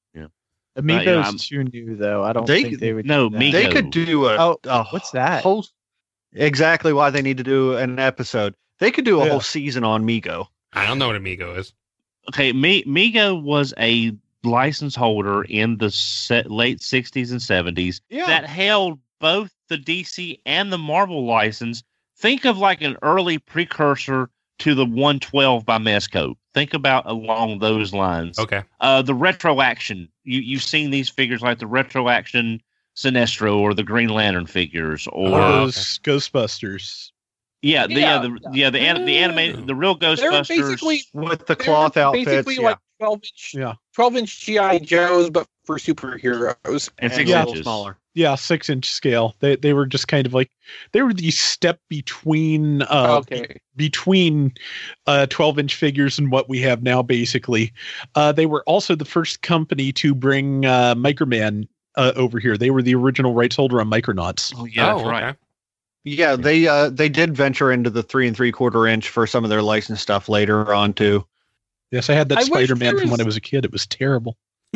Amigo's yeah, I'm- too new, though. I don't They- think they would. no, do that. Migo. They could do a. Oh, a what's that? Whole, exactly why they need to do an episode. They could do a Yeah. whole season on Mego. I don't know what Amigo is. Okay, Me- Mego was a license holder in the set, late sixties and seventies Yeah. that held both the D C and the Marvel license. Think of like an early precursor to the one twelve by Mezco. Think about along those lines. Okay. Uh, the retro action. You you've seen these figures like the retro action Sinestro or the Green Lantern figures, or Oh, Those Ghostbusters. yeah, the, yeah, Yeah. the yeah the an- the anime the real They're Ghostbusters. basically With the they're cloth outfits. basically Yeah. like twelve inch, Yeah. twelve inch G I Joes, but for superheroes. and six a little inches. smaller. Yeah, six inch scale. They they were just kind of like they were the step between uh okay. between uh twelve inch figures and what we have now basically. Uh they were also the first company to bring uh Microman uh, over here. They were the original rights holder on Micronauts. Oh yeah, oh, that's right. okay. Yeah, they uh they did venture into the three and three quarter inch for some of their licensed stuff later on too. Yes, I had that I wish Spider-Man there from when was- I was a kid. It was terrible.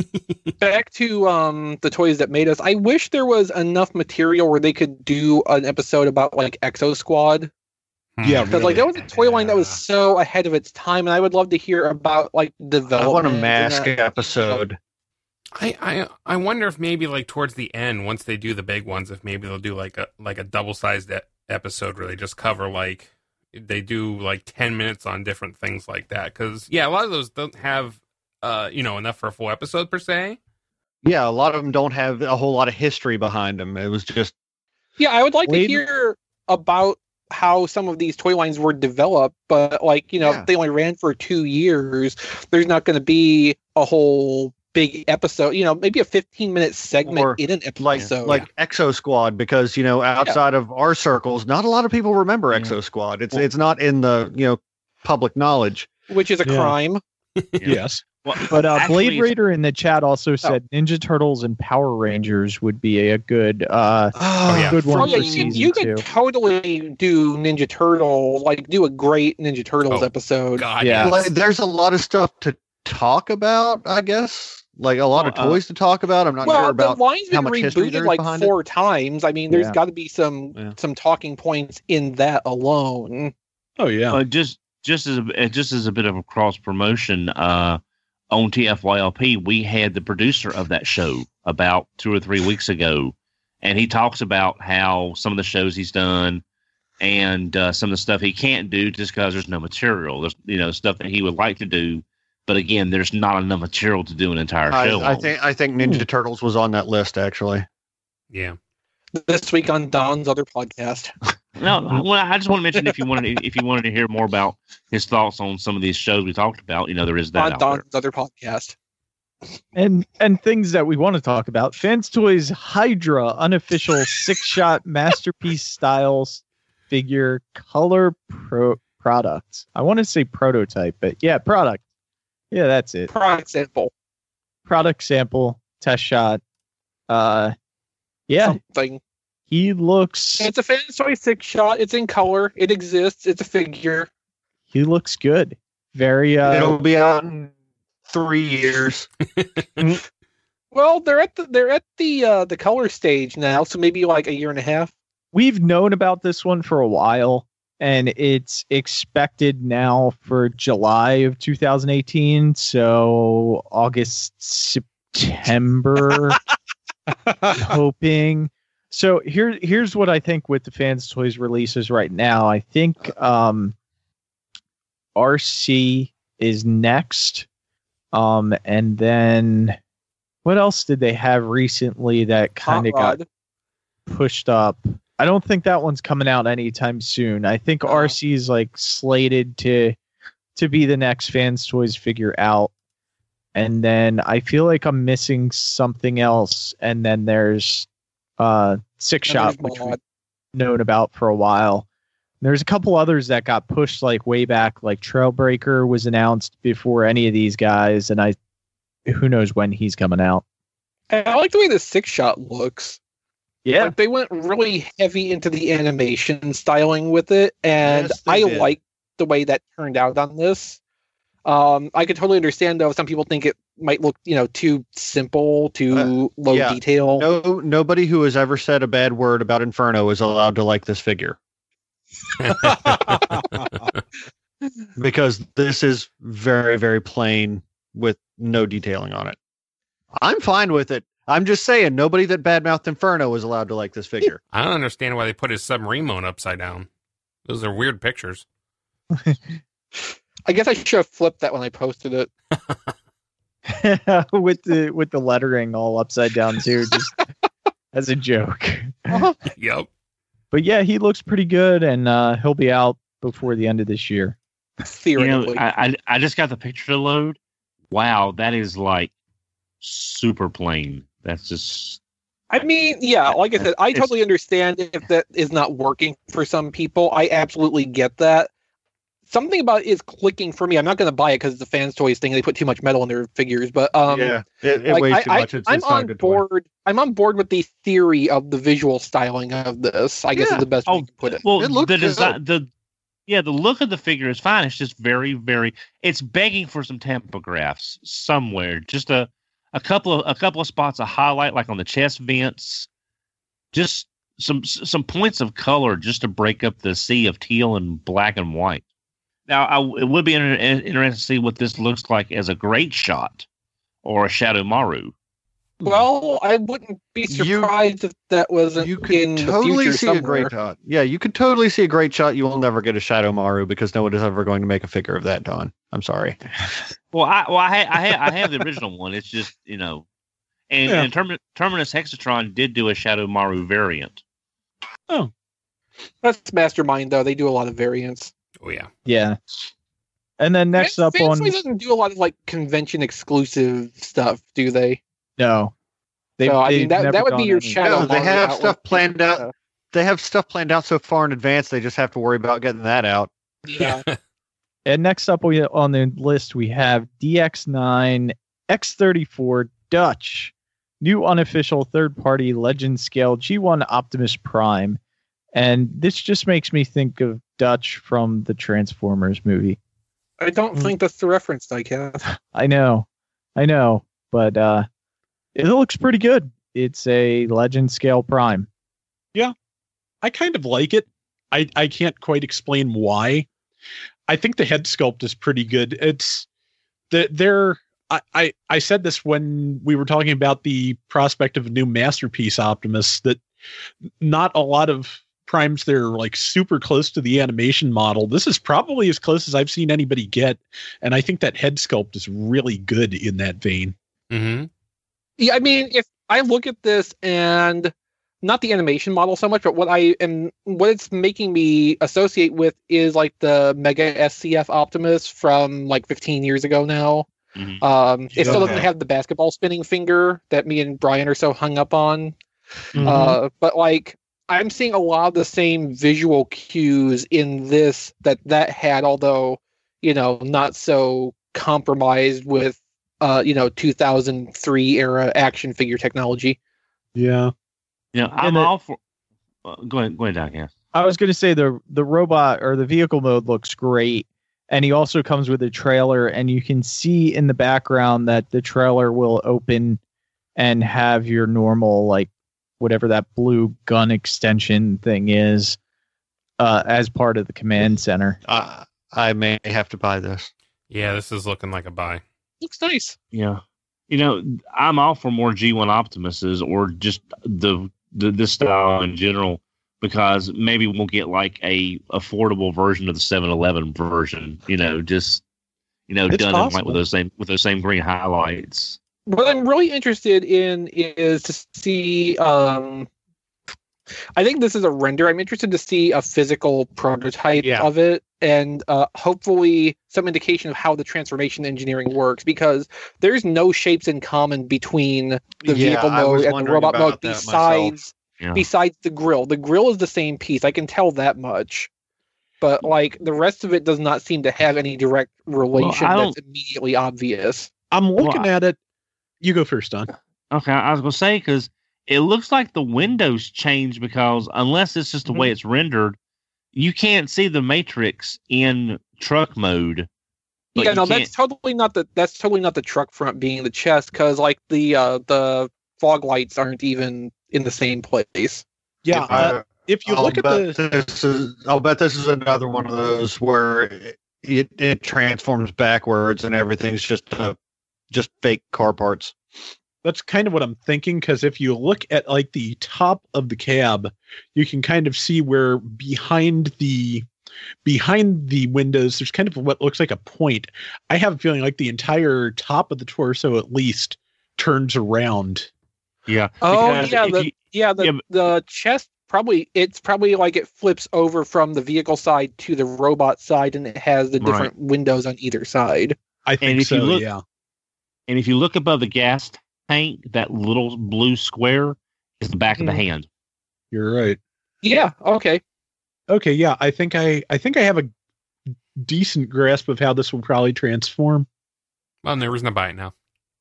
Back to um the toys that made us. I wish there was enough material where they could do an episode about like Exo Squad. Hmm. Yeah, Because like that was a toy line that was so ahead of its time, and I would love to hear about like I development. want a and mask that. episode. I, I I wonder if maybe like towards the end, once they do the big ones, if maybe they'll do like a like a double sized e- episode where they just cover like they do like ten minutes on different things like that. Because yeah, a lot of those don't have uh you know enough for a full episode per se. Yeah, a lot of them don't have a whole lot of history behind them. It was just Yeah, I would like Wade- to hear about how some of these toy lines were developed, but like, you know, Yeah. if they only ran for two years, there's not going to be a whole big episode, you know, maybe a fifteen minute segment Or in an like episode. like Exo Squad, because you know outside of our circles, not a lot of people remember Yeah. Exo Squad. It's it's not in the you know public knowledge. which is a Yeah. crime. Yes. Well, But uh, actually, Blade Raider in the chat also said Ninja Turtles and Power Rangers would be a good uh Oh, yeah. good one Oh, yeah, for you, season could- you two. could totally do Ninja Turtles, like do a great Ninja Turtles Oh, episode. God, Yeah. Like, there's a lot of stuff to talk about, I guess. Like a lot of Well, uh, toys to talk about. I'm not Well, sure about the line's how been much history rebooted there's like behind four times. I mean, there's Yeah. got to be some Yeah. some talking points in that alone. Oh yeah. Uh, just just as a, just as a bit of a cross promotion, uh, on T F Y L P, we had the producer of that show about two or three weeks ago, and he talks about how some of the shows he's done and uh, some of the stuff he can't do just because there's no material. There's you know stuff that he would like to do, but again, there's not enough material to do an entire show. I, I on. think I think Ninja Turtles was on that list actually. Yeah. This week on Don's other podcast. No, well, I just want to mention if you wanted to, if you wanted to hear more about his thoughts on some of these shows we talked about, you know, there is that On out there. Don's other podcast. And and things that we want to talk about. Fans Toys Hydra unofficial six shot masterpiece styles figure color pro products. I want to say prototype, but yeah, product. Yeah, that's it. Product sample. Product sample, test shot. Uh yeah, Something. he looks It's a Fans Toy six shot. It's in color. It exists. It's a figure. he looks good. Very uh It'll be out in three years. Well, they're at the they're at the uh, the color stage now, so maybe like a year and a half. we've known about this one for a while, and it's expected now for July of two thousand eighteen. So August, September, I'm hoping. So here, here's what I think with the Fans Toys releases right now. I think um, R C is next, um, and then what else did they have recently that kind of Hot got Rod. pushed up? I don't think that one's coming out anytime soon. I think No. R C is like slated to to be the next Fans Toys figure out. And then I feel like I'm missing something else. And then there's uh Six And Shot, there's which Mod. we've known about for a while. There's a couple others that got pushed like way back, like Trailbreaker was announced before any of these guys, and I who knows when he's coming out. I like the way the six shot looks. Yeah. Like they went really heavy into the animation styling with it, and Yes, they I did. like the way that turned out on this. Um, I could totally understand though if some people think it might look, you know, too simple, too Uh, low yeah. detail. No, nobody who has ever said a bad word about Inferno is allowed to like this figure because this is very, very plain with no detailing on it. I'm fine with it. I'm just saying, nobody that badmouthed Inferno is allowed to like this figure. I don't understand why they put his submarine mode upside down. Those are weird pictures. I guess I should have flipped that when I posted it. with the with the lettering all upside down too, just as a joke. Yep. But yeah, he looks pretty good, and uh, he'll be out before the end of this year. You Theoretically. know, I, I I just got the picture to load. Wow, that is like super plain. That's just. I mean, yeah, like I said, I It's- totally understand if that is not working for some people. I absolutely get that. Something about it is clicking for me. I'm not going to buy it because it's a fans' toys thing. They put too much metal in their figures, but um, yeah, it, it like, weighs I, too much. I, It's, I'm it's not a on good toy. board. I'm on board with the theory of the visual styling of this. I guess Yeah. is the best way Oh, to put it. Well, It looks the good. design, the yeah, the look of the figure is fine. It's just very, very. It's begging for some tampographs somewhere. Just a a couple of a couple of spots of highlight, like on the chest vents. Just some some points of color, just to break up the sea of teal and black and white. Now, I, it would be inter- interesting to see what this looks like as a great shot or a Shadow Maru. Well, I wouldn't be You- surprised if that wasn't You could in the totally future see somewhere. a great shot. Yeah, you could totally see a great shot. You will never get a Shadow Maru because no one is ever going to make a figure of that, Don. I'm sorry. Well, I well I ha- I, ha- I have the original one. It's just you know, and, Yeah. and Termin- Terminus Hexatron did do a Shadow Maru variant. That's Mastermind, though. They do a lot of variants. Oh yeah. Yeah. And then next Fan- up Fans on Toys doesn't do a lot of like convention exclusive stuff, do they? no, They've- So, I mean, they've that- never that would be gone your any- shadow. No, they Maru have outlet. stuff planned out. They have stuff planned out so far in advance. They just have to worry about getting that out. Yeah. And next up we on the list we have D X nine X thirty-four Dutch, new unofficial third-party Legend scale G one Optimus Prime, and this just makes me think of Dutch from the Transformers movie. I don't think that's the reference, Diecast. I know, I know, but uh, it looks pretty good. It's a Legend scale Prime. I kind of like it. I, I can't quite explain why. I think the head sculpt is pretty good. It's the they're I, I, I said this when we were talking about the prospect of a new Masterpiece Optimus, that not a lot of primes that are like super close to the animation model. This is probably as close as I've seen anybody get. And I think that head sculpt is really good in that vein. Mm-hmm. Yeah, I mean, if I look at this and not the animation model so much, but what I am, what it's making me associate with is like the Mega S C F Optimus from like fifteen years ago now. Mhm. Um, it still doesn't Okay. have the basketball spinning finger that me and Brian are so hung up on. Mhm. Uh, but like, I'm seeing a lot of the same visual cues in this that that had, although, you know, not so compromised with, uh, you know, two thousand three era action figure technology. Yeah. You know, I'm And the- all for. Uh, go ahead, go ahead, Doc. Yeah. I was going to say the the robot or the vehicle mode looks great, and he also comes with a trailer, and you can see in the background that the trailer will open and have your normal, like, whatever that blue gun extension thing is, uh, as part of the command center. Uh, I may have to buy this. Yeah, this is looking like a buy. Looks nice. Yeah. You know, I'm all for more G one Optimuses or just the the this style in general, because maybe we'll get like a affordable version of the seven eleven version. You know, just you know, It's done in like possible. with those same with those same green highlights. What I'm really interested in is to see. Um, I think this is a render. I'm interested to see a physical prototype Yeah. of it, and uh, hopefully some indication of how the transformation engineering works. Because there's no shapes in common between the Yeah, vehicle I was mode and the wondering robot about mode, that myself. besides Yeah. besides the grill. The grill is the same piece. I can tell that much. But like the rest of it does not seem to have any direct relation I that's don't- immediately obvious. I'm looking Well, I- at it. You go first, Don. Okay, I was gonna say because it looks like the windows change because unless it's just the way it's rendered, you can't see the matrix in truck mode But yeah, you no, can't- that's totally not the that's totally not the truck front being the chest, because like the uh, the fog lights aren't even in the same place. Yeah, uh, Uh, if you I'll look at bet the this is, I'll bet this is another one of those where it, it transforms backwards and everything's just uh, just fake car parts. that's kind of what I'm thinking, because if you look at like the top of the cab, you can kind of see where behind the behind the windows there's kind of what looks like a point. I have a feeling like the entire top of the torso at least turns around. Yeah. Oh because yeah, if the you- yeah the yeah, but- the chest probably it's probably like it flips over from the vehicle side to the robot side, and it has the Right. different windows on either side. I think if you so. look- yeah. And if you look above the gas tank, that little blue square is the back of the Mhm. hand. You're right. Yeah. Okay. Okay. Yeah. I think I I think I have a decent grasp of how this will probably transform. Well, no reason to buy it now.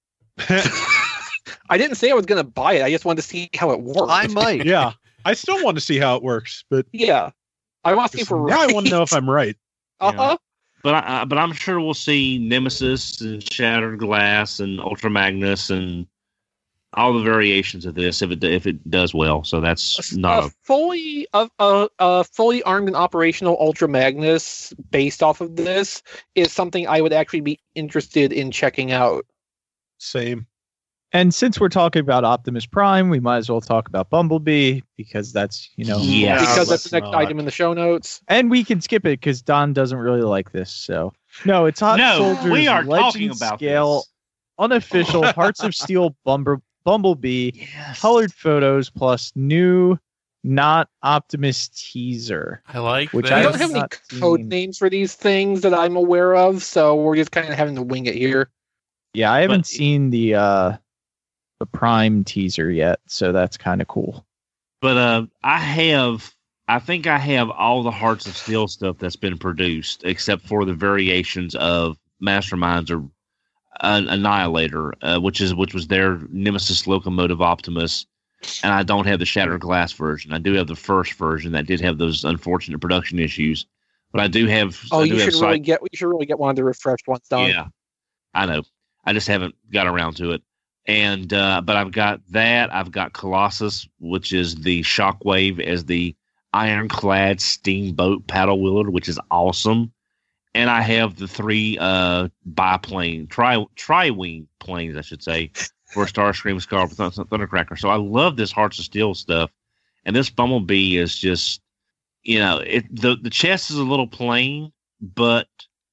I didn't say I was going to buy it. I just wanted to see how it worked. I might. Yeah. I still want to see how it works, but Yeah. I want to see if we're now right. I want to know if I'm right. Uh huh. But I, I- but I'm sure we'll see Nemesis and Shattered Glass and Ultra Magnus and all the variations of this if it if it does well. So that's not a a, fully a, a, a fully armed and operational Ultra Magnus based off of this is something I would actually be interested in checking out. Same. And since we're talking about Optimus Prime, we might as well talk about Bumblebee because that's, you know, Yeah. because that's let's the next not. item in the show notes. and we can skip it because Don doesn't really like this. So, no, it's Hot No, Soldiers we are Legend talking about Scale, this. unofficial Hearts of Steel Bumble, Bumblebee yes. colored photos plus new not Optimus teaser. I like Which this. I We have don't have any not code seen. names for these things that I'm aware of, so we're just kind of having to wing it here. Yeah, I haven't But- seen the uh the Prime teaser yet, so that's kind of cool. But uh, I have, I think I have all the Hearts of Steel stuff that's been produced, except for the variations of Masterminds or uh, Annihilator, uh, which is which was their Nemesis Locomotive Optimus, and I don't have the Shattered Glass version. I do have the first version that did have those unfortunate production issues, but I do have. Oh, I you do have should really Cy- get you should really get one of the refreshed ones done. Yeah, I know. I just haven't got around to it. And uh, but I've got that. I've got Colossus, which is the Shockwave as the ironclad steamboat paddle wheeler, which is awesome. And I have the three uh, biplane, tri tri wing planes, I should say, for Starscream, Scar, Th- Thundercracker. So I love this Hearts of Steel stuff. And this Bumblebee is just, you know, it the the chest is a little plain, but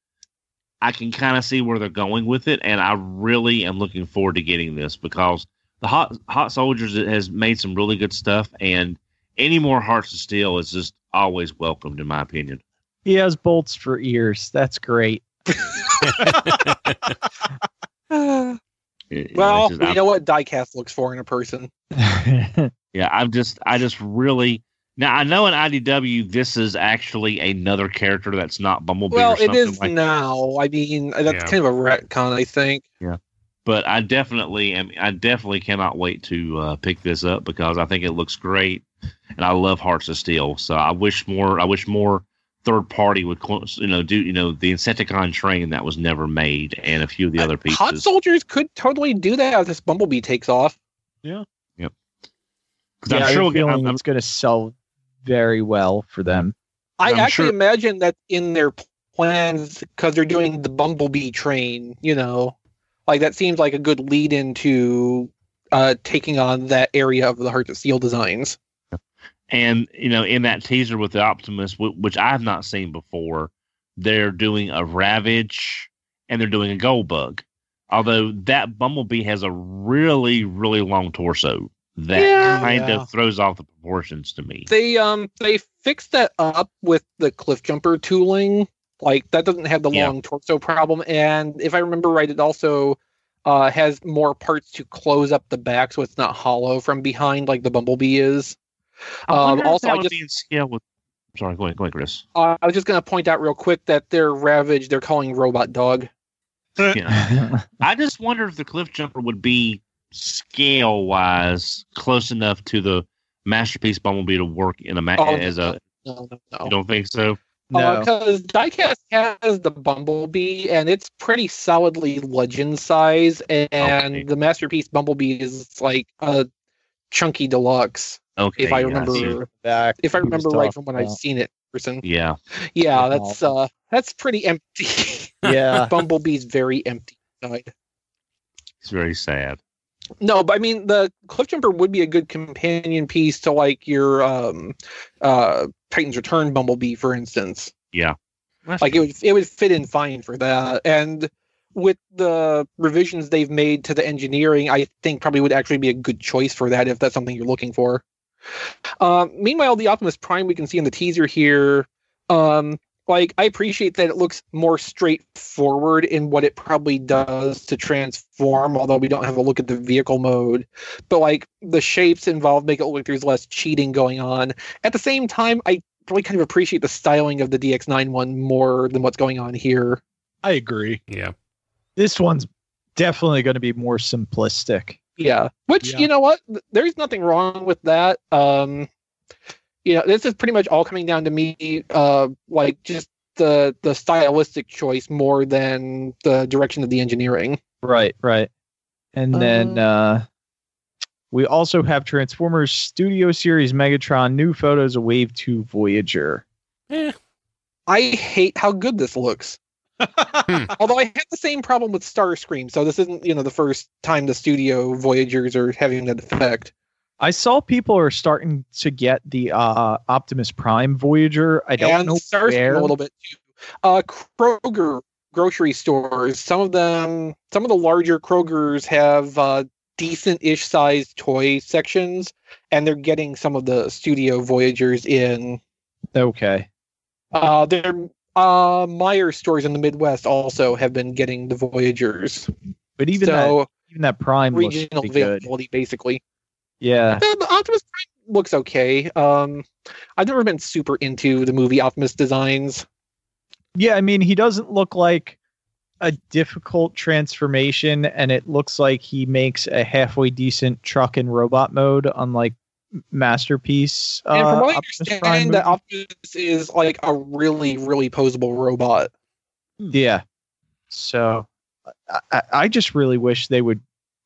I can kind of see where they're going with it, and I really am looking forward to getting this because the Hot Hot Soldiers has made some really good stuff, and any more Hearts of Steel is just always welcomed, in my opinion. He has bolts for ears. That's great. well, It- it's just- we I'm- know what diecast looks for in a person. yeah, I'm just, I just really now I know in I D W this is actually another character that's not Bumblebee. Well, or it something is like now. I mean, that's Yeah. kind of a retcon, I think. But I definitely am. I definitely cannot wait to uh, pick this up because I think it looks great, and I love Hearts of Steel. So I wish more. I wish more third party would, you know, do you know the Insecticon train that was never made, and a few of the other pieces. Hot Soldiers could totally do that if this Bumblebee takes off. Because Yeah, I'm I sure have we'll a get. feeling I'm, it's going to sell very well for them. I I'm actually sure- imagine that in their plans, because they're doing the Bumblebee train, you know, like that seems like a good lead into uh, taking on that area of the Heart of Steel designs. And you know, in that teaser with the Optimus, wh- which I have not seen before, they're doing a Ravage and they're doing a Goldbug. Although that Bumblebee has a really, really long torso that Yeah. kind Yeah. of throws off the proportions to me. They um they fixed that up with the cliff jumper tooling. Like that doesn't have the Yeah. long torso problem, and if I remember right, it also uh, has more parts to close up the back, so it's not hollow from behind like the Bumblebee is. I Um, wonder if also, that I would just be in scale with. Sorry, go ahead, go ahead, Chris. uh, I was just gonna point out real quick that their Ravage they're calling Robot Dog. Yeah. I just wonder if the Cliff Jumper would be scale wise close enough to the Masterpiece Bumblebee to work in a ma- Oh, as a. No, no, You no. don't think so? No. Because Diecast has the Bumblebee, and it's pretty solidly legend size, and Okay. the Masterpiece Bumblebee is like a chunky deluxe. Okay. If I yeah, remember, see. Back. if I he was remember right talking from when I've about. seen it in person. Yeah. Yeah, Yeah. that's uh, that's pretty empty. Yeah. Bumblebee's very empty inside. It's very sad. No, but I mean, the Cliffjumper would be a good companion piece to like your um, uh, Titan's Return Bumblebee, for instance. Yeah. Like it would it would fit in fine for that. And with the revisions they've made to the engineering, I think probably would actually be a good choice for that if that's something you're looking for. Um, meanwhile, the Optimus Prime we can see in the teaser here, um, like I appreciate that it looks more straightforward in what it probably does to transform, although we don't have a look at the vehicle mode. But like the shapes involved make it look like there's less cheating going on. At the same time, I really kind of appreciate the styling of the D X nine one more than what's going on here. I agree. Yeah. This one's definitely going to be more simplistic. Yeah, which Yeah. you know what? Th- There's nothing wrong with that. Um, you know, this is pretty much all coming down to me, uh, like just the the stylistic choice more than the direction of the engineering. Right, right. And then uh, we also have Transformers Studio Series Megatron new photos of Wave two Voyager. Eh. I hate how good this looks. Although I had the same problem with Starscream, so this isn't you know the first time the Studio Voyagers are having that effect. I saw people are starting to get the uh, Optimus Prime Voyager. I don't and know Starscream where. a little bit too. Uh, Kroger grocery stores. Some of them, some of the larger Krogers have uh, decent-ish sized toy sections, and they're getting some of the Studio Voyagers in. Okay. Uh, their uh, Meyer stores in the Midwest also have been getting the Voyagers. But even so that even that Prime looks regional pretty good. availability, basically. Yeah. Uh, the Optimus Prime looks okay. Um, I've never been super into the movie Optimus designs. Yeah, I mean, he doesn't look like a difficult transformation, and it looks like he makes a halfway decent truck and robot mode, unlike Masterpiece. And from uh, what I Optimus Prime understand, that movie. Optimus is like a really, really posable robot. Yeah. So I, I- I just really wish they would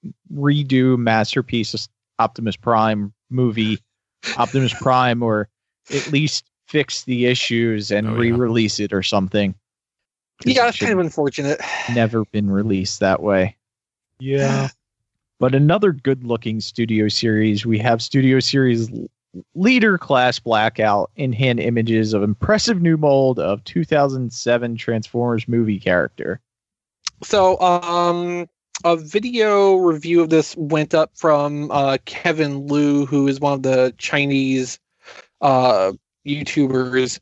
redo Masterpiece Optimus Prime movie, Optimus Prime, or at least fix the issues and Oh, yeah. re-release it or something. 'Cause Yeah, it it's kind should of unfortunate. never been released that way. Yeah. But another good-looking Studio Series, we have Studio Series Leader Class Blackout in-hand images of impressive new mold of two thousand seven Transformers movie character. So, um, a video review of this went up from uh, Kevin Liu, who is one of the Chinese uh, YouTubers,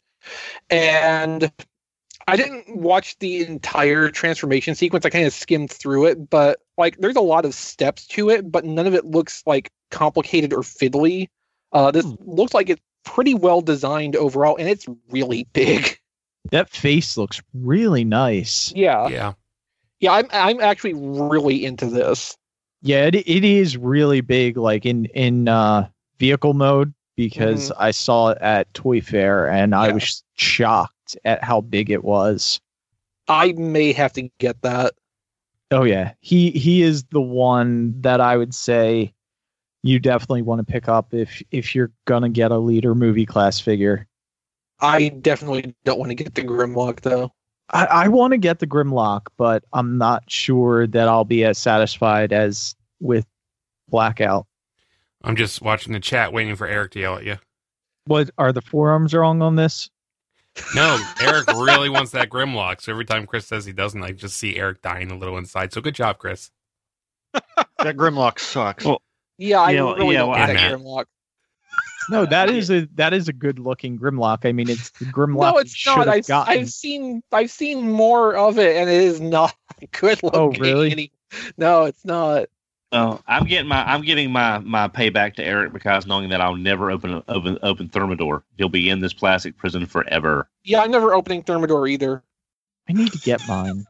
and I didn't watch the entire transformation sequence. I kind of skimmed through it, but like, there's a lot of steps to it, but none of it looks like complicated or fiddly. Uh, this Hmm. looks like it's pretty well designed overall, and it's really big. That face looks really nice. Yeah, Yeah. yeah. I'm I'm actually really into this. Yeah, it it is really big, like in in uh, vehicle mode, because I saw it at Toy Fair and I Yeah. was shocked at how big it was. I may have to get that. Oh yeah, he he is the one that I would say you definitely want to pick up if if you're gonna get a leader movie class figure. I definitely don't want to get the Grimlock though. I, I want to get the Grimlock, but I'm not sure that I'll be as satisfied as with Blackout. I'm just watching the chat waiting for Eric to yell at you. What are the forearms wrong on this? No, Eric really wants that Grimlock. So every time Chris says he doesn't, I just see Eric dying a little inside. So good job, Chris. That Grimlock sucks. Well, Yeah, I Yeah, well, really yeah, don't well, want I- that Grimlock. No, that is a that is a good looking Grimlock. I mean, it's the Grimlock. No, you it's should not. have I've, gotten. I've seen I've seen more of it, and it is not good looking. Oh, really? any- No, it's not. Oh, I'm getting my I'm getting my my payback to Eric because knowing that I'll never open open open Thermidor. He'll be in this plastic prison forever. Yeah, I'm never opening Thermidor either. I need to get mine.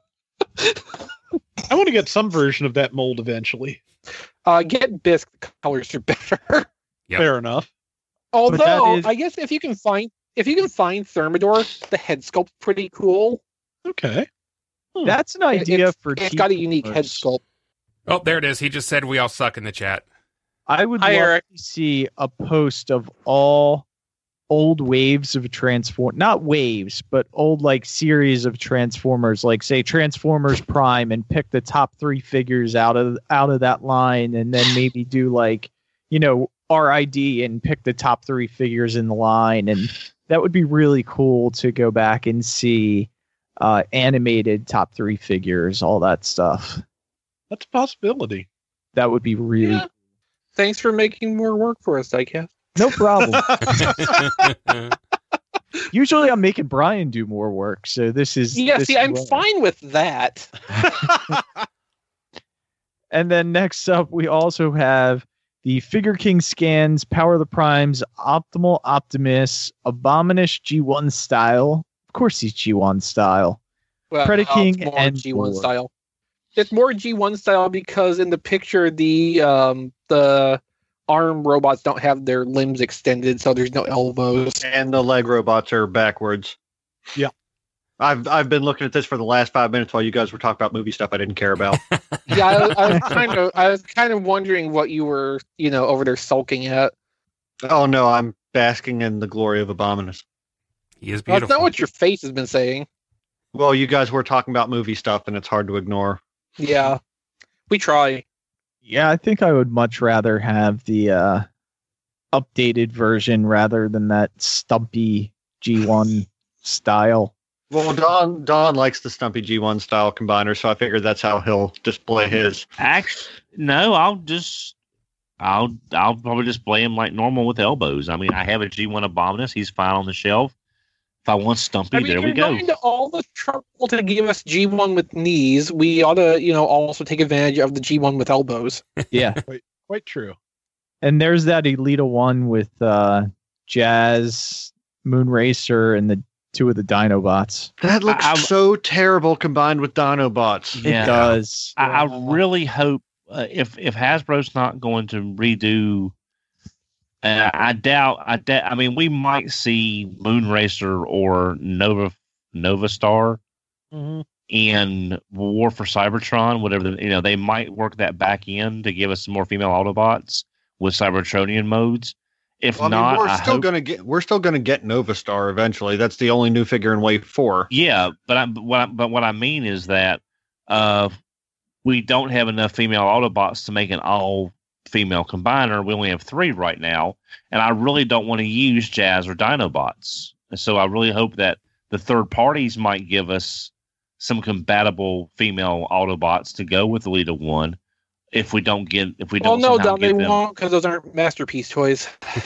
I want to get some version of that mold eventually. Uh, get Bisque. The colors are better. Yep. Fair enough. Although is- I guess if you can find if you can find Thermidor, the head sculpt's pretty cool. Okay. Hmm. That's an idea it's, for. It's got a unique head sculpt. Oh, there it is. He just said we all suck in the chat. I would Hi, love Eric. to see a post of all old waves of transform, not waves, but old like series of Transformers, like say Transformers Prime, and pick the top three figures out of out of that line, and then maybe do like, you know, R I D and pick the top three figures in the line, and that would be really cool to go back and see uh, animated top three figures, all that stuff. That's a possibility. That would be really Yeah. Thanks for making more work for us, Diecast. no problem. Usually I'm making Brian do more work, so this is Yeah, this see, is I'm rare. fine with that. And then next up, we also have the Figure King Scans, Power of the Primes, Optimal Optimus, Abominus G one style. Of course, he's G one style. Well, Predaking it's more and G one Thor. style. It's more G one style because in the picture, the um, the arm robots don't have their limbs extended, so there's no elbows. And the leg robots are backwards. Yeah. I've I've been looking at this for the last five minutes while you guys were talking about movie stuff I didn't care about. Yeah, I, was- I was kind of, I was kind of wondering what you were, you know, over there sulking at. Oh no, I'm basking in the glory of Abominus. He is Well, that's beautiful. not what your face has been saying. Well, you guys were talking about movie stuff, and it's hard to ignore. Yeah, we try. Yeah, I think I would much rather have the uh, updated version rather than that stumpy G one style. Well, Don Don likes the stumpy G one style combiner, so I figured that's how he'll display his. Actually, no, I'll just, I'll, I'll probably display him like normal with elbows. I mean, I have a G one Abominus. He's fine on the shelf. If I want Stumpy, I mean, there we you're go. going to all the trouble to give us G one with knees. We ought to, you know, also take advantage of the G one with elbows. Yeah. Quite true. And there's that Elita one with uh, Jazz, Moonracer, and the two of the Dinobots. That looks I- I- so terrible combined with Dinobots. Yeah. It does. I, I really hope uh, if if Hasbro's not going to redo, uh, I doubt. I doubt. I mean, we might see Moonracer or Nova Nova Star Mm-hmm. in War for Cybertron. Whatever the, you know, they might work that back in to give us some more female Autobots with Cybertronian modes. If Well, I mean, not, we're I still hope, gonna get we're still gonna get Nova Star eventually. That's the only new figure in Wave Four. yeah. But I, but what I, but what I mean is that uh, we don't have enough female Autobots to make an all female combiner. We only have three right now, and I really don't want to use Jazz or Dinobots. So I really hope that the third parties might give us some compatible female Autobots to go with Elita One. If we don't get, if we Well, don't, no, somehow Don, they get them. won't because those aren't masterpiece toys.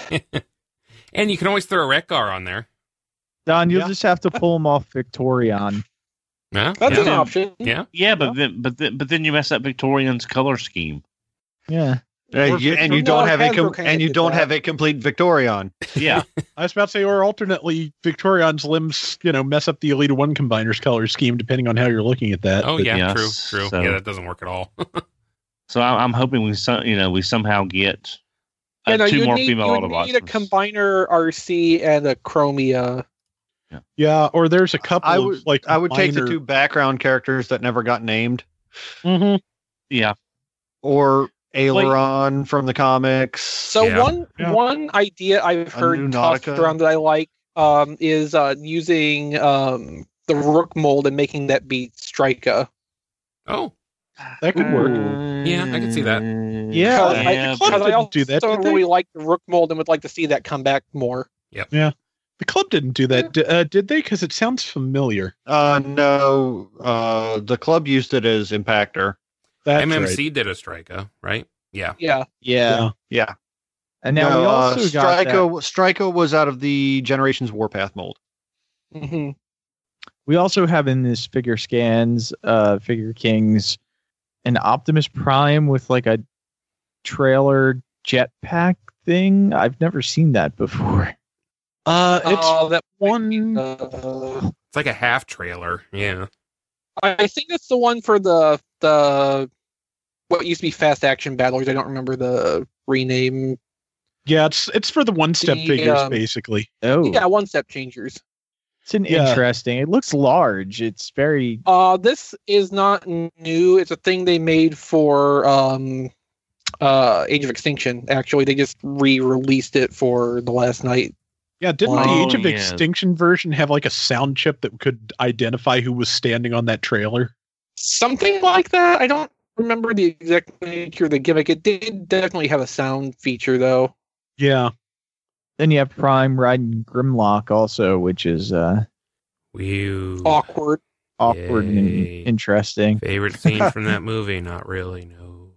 And you can always throw a Wreck-Gar on there. Don, you'll Yeah. just have to pull them off Victorion. Yeah, That's yeah. an option. Yeah. Yeah, but then, but then, but then you mess up Victorian's color scheme. Yeah. Uh, Or you- and you Victor- don't Well, have a com- Hasbro kinda and you did don't that. have a complete Victorion. Yeah, I was about to say, or alternately, Victorion's limbs, you know, mess up the Elite One combiner's color scheme, depending on how you're looking at that. Oh But yeah, yeah, true, so- true. Yeah, that doesn't work at all. so I, I'm hoping we, some, you know, we somehow get uh, You know, two you more need, female you Autobots. need a combiner R C and a Chromia. yeah, or there's a couple I of would like I would take the minor- two background characters that never got named, Mhm. Yeah, or Aileron from the comics. So Yeah. one Yeah. one idea I've A heard new tossed Nautica. around that I like um, is uh, using um, the Rook mold and making that be Strika. Oh, that could work. Yeah, I can see that. Yeah. Because I, Yeah, Club because I didn't also do that, did they? really like the Rook mold and would like to see that come back more. The club didn't do that, D- uh, did they? Because it sounds familiar. Uh, no, uh, the club used it as Impactor. That's M M right. C did a Strika, right? Yeah. Yeah. Yeah. Yeah. And now no, we uh, also got that, Stryko, Stryko was out of the Generations Warpath mold. hmm we also have in this figure scans, uh, Figure Kings, an Optimus Prime with like a trailer jetpack thing. I've never seen that before. Uh, it's Oh, that one. uh, It's like a half trailer. Yeah. I think that's the one for the the what used to be Fast Action Battlers. I don't remember the rename. Yeah, it's it's for the one-step The, figures, um, basically. Oh, Yeah, one step changers. it's an Yeah. interesting. It looks large. It's very. Uh, this is not new. It's a thing they made for um, uh, Age of Extinction. Actually, they just re-released it for the last night. Yeah, didn't Oh, the Age of yeah. Extinction version have like a sound chip that could identify who was standing on that trailer? Something like that. I don't remember the exact nature of the gimmick. It did definitely have a sound feature, though. Yeah. Then you have Prime riding Grimlock also, which is uh, Whew. Awkward. awkward and Yay. interesting. Favorite scene from that movie? Not really. No.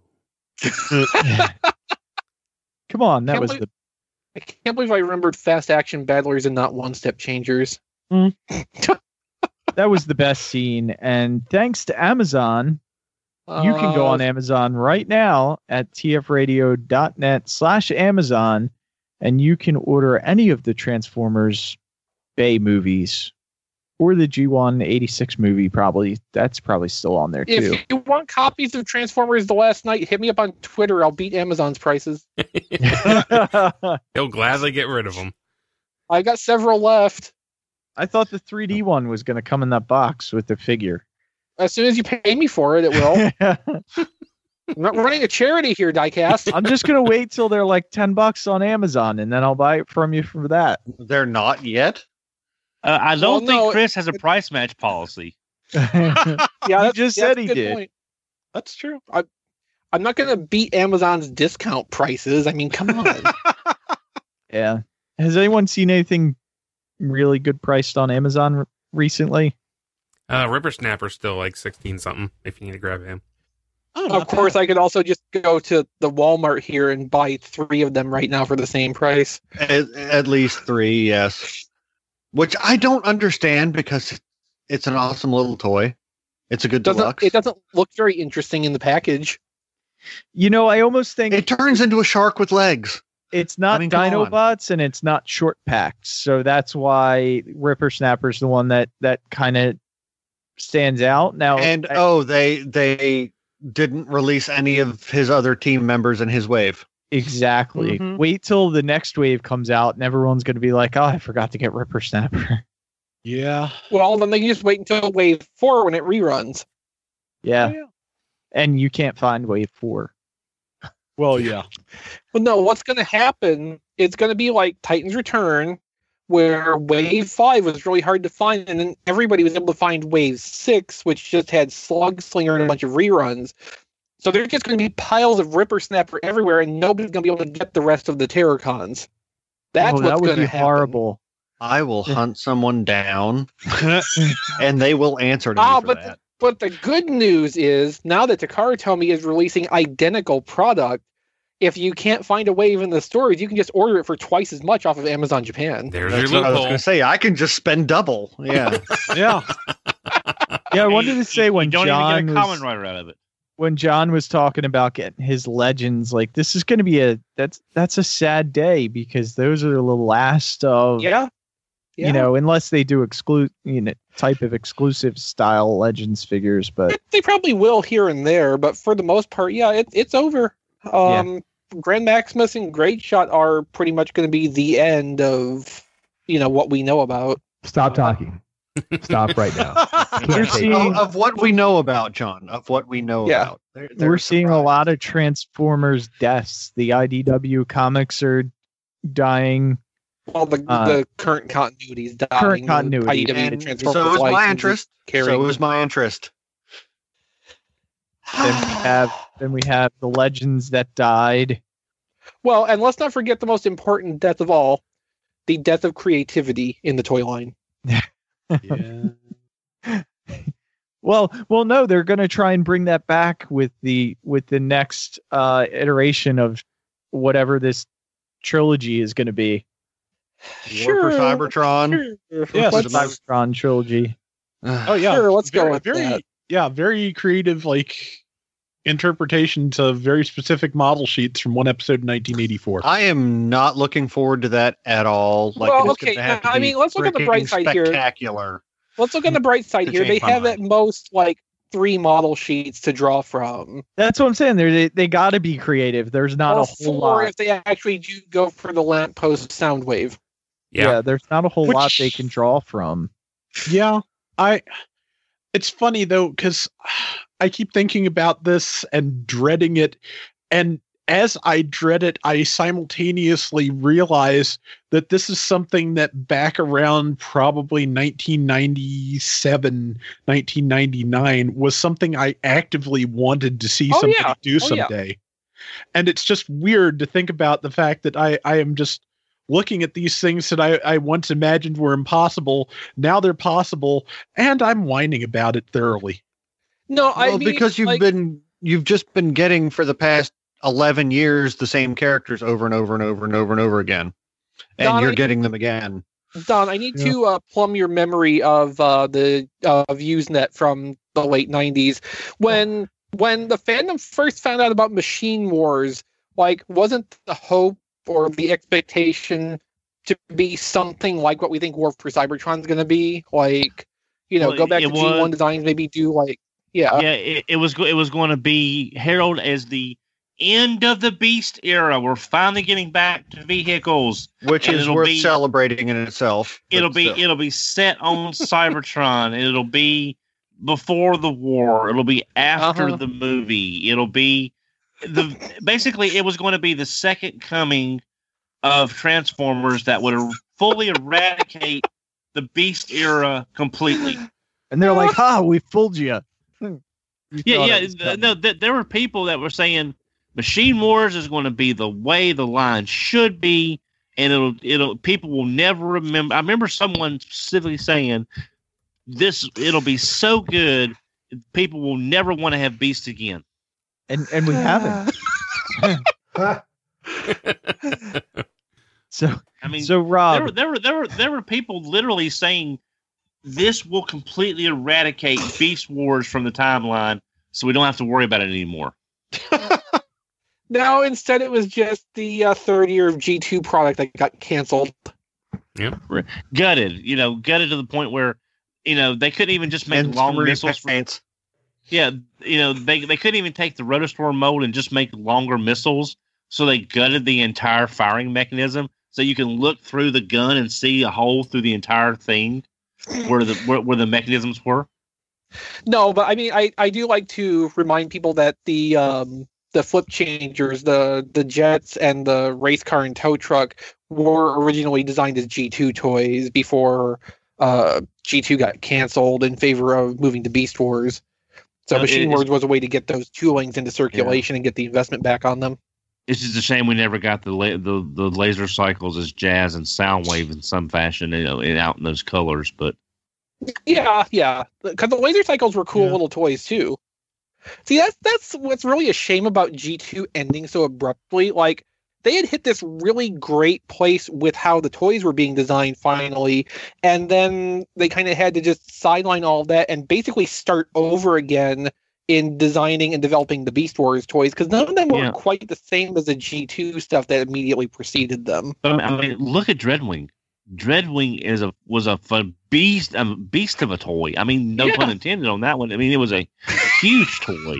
Come on, that Can't was believe- the I can't believe I remembered fast action battlers and not one step changers. that was the best scene. And thanks to Amazon, you can go Uh, on Amazon right now at tfradio.net slash Amazon, and you can order any of the Transformers Bay movies or the G one eighty-six movie. Probably that's probably still on there too. If you want copies of Transformers The Last Night, hit me up on Twitter. I'll beat Amazon's prices. He'll gladly get rid of them. I got several left. I thought the three D one was going to come in that box with the figure. As soon as you pay me for it, it will. I'm not running a charity here, Diecast. I'm just going to wait till they're like ten bucks on Amazon, and then I'll buy it from you for that. They're not yet. Uh, I don't Well, think no, Chris has a price match policy. Yeah, He that's- just that's said a he good did. point. That's true. I'm not going to beat Amazon's discount prices. I mean, come on. Yeah. Has anyone seen anything really good priced on Amazon r- recently? Uh, Ripper Snapper's still like sixteen something. If you need to grab him. Oh, Of course, I could also just go to the Walmart here and buy three of them right now for the same price. At, at least three, yes. Which I don't understand because it's an awesome little toy. It's a good Doesn't deluxe. it doesn't look very interesting in the package? You know, I almost think It turns into a shark with legs. it's not I mean, come on. Dinobots and it's not short packs. So that's why Ripper Snapper's the one that, that kind of stands out. Now, And I- oh, they they didn't release any of his other team members in his wave. exactly. Mhm. Wait till the next wave comes out and everyone's going to be like, oh, I forgot to get Ripper Snapper. Yeah. Well, then they can just wait until Wave Four when it reruns. yeah. Oh, yeah. And you can't find wave four. Well, yeah. Well, no, what's going to happen? It's going to be like Titan's Return, where Wave Five was really hard to find, and then everybody was able to find Wave Six, which just had Slugslinger and a bunch of reruns. So there's just going to be piles of Ripper Snapper everywhere, and nobody's going to be able to get the rest of the Terracons. That's oh, what's that would going to be happen. horrible. I will hunt someone down, and they will answer to me Ah, for but that. But the good news is now that Takara Tomy is releasing identical product, if you can't find a wave in the stores, you can just order it for twice as much off of Amazon Japan. There's That's your what I was loophole. going to say. I can just spend double. Yeah. Yeah. Yeah, I wanted to say when you don't John even get a was- common writer out of it. when John was talking about getting his legends, like this is going to be a that's that's a sad day because those are the last of Yeah. yeah. you know, unless they do exclude you know type of exclusive style legends figures. But they probably will here and there, but for the most part, yeah, it, it's over. Um, Grand Maximus and Great Shot are pretty much going to be the end of you know what we know about. Stop talking. Stop right now. You're take seeing- of, of what we know about, John. Of what we know Yeah. about. There- we're there's seeing a surprises. lot of Transformers deaths. The I D W comics are dying. Well, the Uh, the current continuity is dying. current The continuity. I D W, the And Transformers so is my license interest. carrying- So is my interest. Then we have then we have the legends that died. Well, and let's not forget the most important death of all, the death of creativity in the toy line. Yeah. Well, well, no, they're going to try and bring that back with the with the next uh, iteration of whatever this trilogy is going to be. War for Cybertron. Sure. Yes, Let's- it's Cybertron trilogy. Oh yeah. Sure, let's go very, with very, that. Yeah, very creative, like interpretations of very specific model sheets from one episode in nineteen eighty-four. I am not looking forward to that at all. Like, Well, it is okay, gonna have to I be mean, let's look at the bright freaking side here. spectacular. Let's look on the bright side To here. They change my have at mind. most like three model sheets to draw from. That's what I'm saying. They're, they they got to be creative. There's not or a whole four lot. if they actually do go for the lamppost sound wave. Yeah. Yeah. there's not a whole Which- lot they can draw from. Yeah, I. It's funny though, because I keep thinking about this and dreading it, and as I dread it, I simultaneously realize that this is something that back around probably nineteen ninety-seven, nineteen ninety-nine was something I actively wanted to see Oh, somebody yeah. do Oh, yeah. someday. And it's just weird to think about the fact that I, I am just looking at these things that I, I once imagined were impossible. Now they're possible, and I'm whining about it thoroughly. No, I Well, mean, because you've like, been you've just been getting for the past eleven years the same characters over and over and over and over and over again, and Don, you're I- getting them again. Don, I need Yeah. to uh, plumb your memory of uh, the uh, of Usenet from the late nineties when when the fandom first found out about Machine Wars. Like, wasn't the hope or the expectation to be something like what we think War for Cybertron is going to be? Like, you know, Well, go back it to G one was- designs, maybe do like, yeah, yeah, it, it was go- it was going to be heralded as the end of the Beast era. We're finally getting back to vehicles. Which And is it'll worth be- celebrating in itself. but It'll be still. it'll be set on Cybertron. It'll be before the war. It'll be after Uh-huh. the movie. It'll be the basically it was going to be the second coming of Transformers that would er- fully eradicate the Beast era completely. And they're like, "Ha, we fooled you." You Yeah, thought yeah. it was th- coming. No, th- there were people that were saying Machine Wars is going to be the way the line should be, and it'll it'll people will never remember. I remember someone specifically saying this. It'll be so good, people will never want to have Beast again. and and we haven't. So I mean, so there Rob, were there were there were there were people literally saying this will completely eradicate Beast Wars from the timeline, so we don't have to worry about it anymore. no, instead it was just the uh, third year of G two product that got canceled. Gutted, you know, gutted to the point where you know they couldn't even just make And long three missiles. For, pants. yeah, you know they they couldn't even take the Rotostorm mold and just make longer missiles. So they gutted the entire firing mechanism, so you can look through the gun and see a hole through the entire thing where the where, where the mechanisms were. No, but I mean, I, I do like to remind people that the um the flip changers, the the jets, and the race car and tow truck were originally designed as G two toys before uh G two got canceled in favor of moving to Beast Wars. So Uh, Machine it- Wars was a way to get those toolings into circulation and get the investment back on them. It's just a shame we never got the la- the the laser cycles as Jazz and Soundwave in some fashion, you know, and out in those colors. But Yeah, yeah. Because the laser cycles were cool Yeah. little toys too. See, that's that's what's really a shame about G two ending so abruptly. Like, they had hit this really great place with how the toys were being designed finally, and then they kind of had to just sideline all of that and basically start over again in designing and developing the Beast Wars toys, because none of them were Yeah. quite the same as the G two stuff that immediately preceded them. but I mean, look at Dreadwing. Dreadwing is a was a fun beast, a beast of a toy. I mean, no Yeah. pun intended on that one. I mean, it was a huge toy.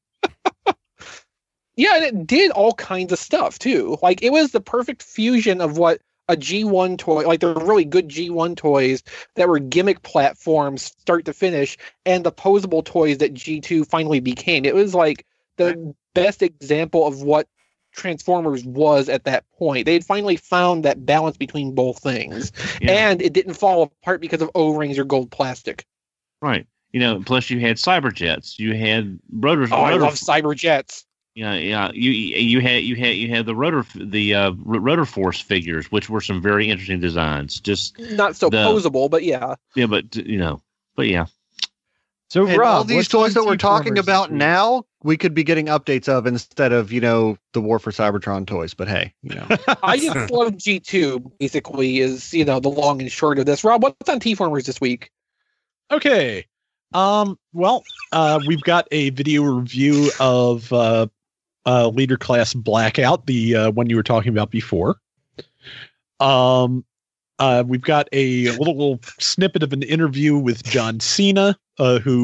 Yeah, and it did all kinds of stuff too. Like, it was the perfect fusion of what a G one toy, like the really good G one toys that were gimmick platforms start to finish, and the posable toys that G two finally became. It was like the best example of what Transformers was at that point. They had finally found that balance between both things, Yeah. and it didn't fall apart because of O-rings or gold plastic. Right. You know, plus you had Cyberjets, you had rotors. Oh, I rotor, love Cyberjets. Yeah, yeah. You you had you had you had the rotor the uh, rotor force figures, which were some very interesting designs. Just Not so The- posable, but yeah. yeah, but you know, but yeah. so And Rob, all these what's toys on that we're talking T-Formers about this week? now, we could be getting updates of instead of, you know, the War for Cybertron toys. But hey, you know, I just love G two, basically, is, you know, the long and short of this. Rob, what's on T-Formers this week? Okay. Um, well, uh, we've got a video review of uh, uh, Leader Class Blackout, the uh, one you were talking about before. Um, uh, we've got a little, little snippet of an interview with John Cena, uh, who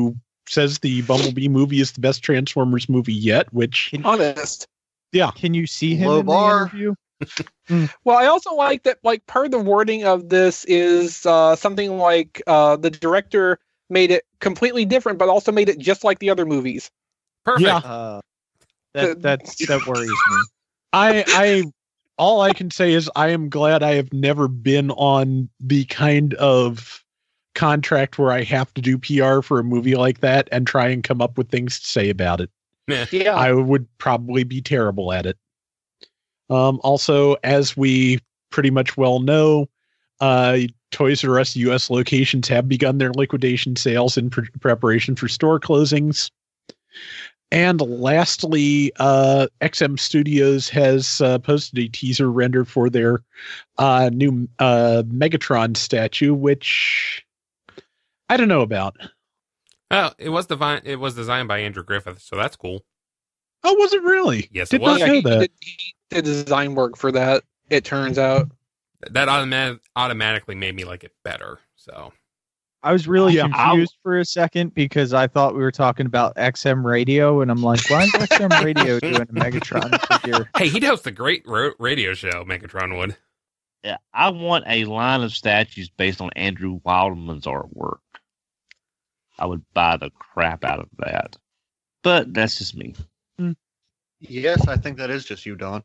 says the Bumblebee movie is the best Transformers movie yet, which Honest. yeah. Can you see him Low in bar. the interview? Well, I also like that, like, part of the wording of this is uh, something like uh, the director made it completely different, but also made it just like the other movies. Perfect. Yeah. Uh, that that that worries me. I I all I can say is I am glad I have never been on the kind of contract where I have to do P R for a movie like that and try and come up with things to say about it. Yeah. I would probably be terrible at it. Um, also, as we pretty much well know, uh, Toys R Us U S locations have begun their liquidation sales in pre- preparation for store closings. And lastly, uh, X M Studios has uh, posted a teaser render for their uh, new uh, Megatron statue, which I don't know about. Oh, it was devi- It was designed by Andrew Griffith, so that's cool. Oh, was it really? Yes, Did it was. not Yeah, know he that. did, he did design work for that, it turns out. That automatic automatically made me like it better. So I was really Yeah, confused for a second because I thought we were talking about X M Radio, and I'm like, why is X M Radio doing a Megatron figure? hey, he'd host a great ro- radio show. Megatron would. Yeah, I want a line of statues based on Andrew Wildman's artwork. I would buy the crap out of that. But that's just me. Yes, I think that is just you, Don.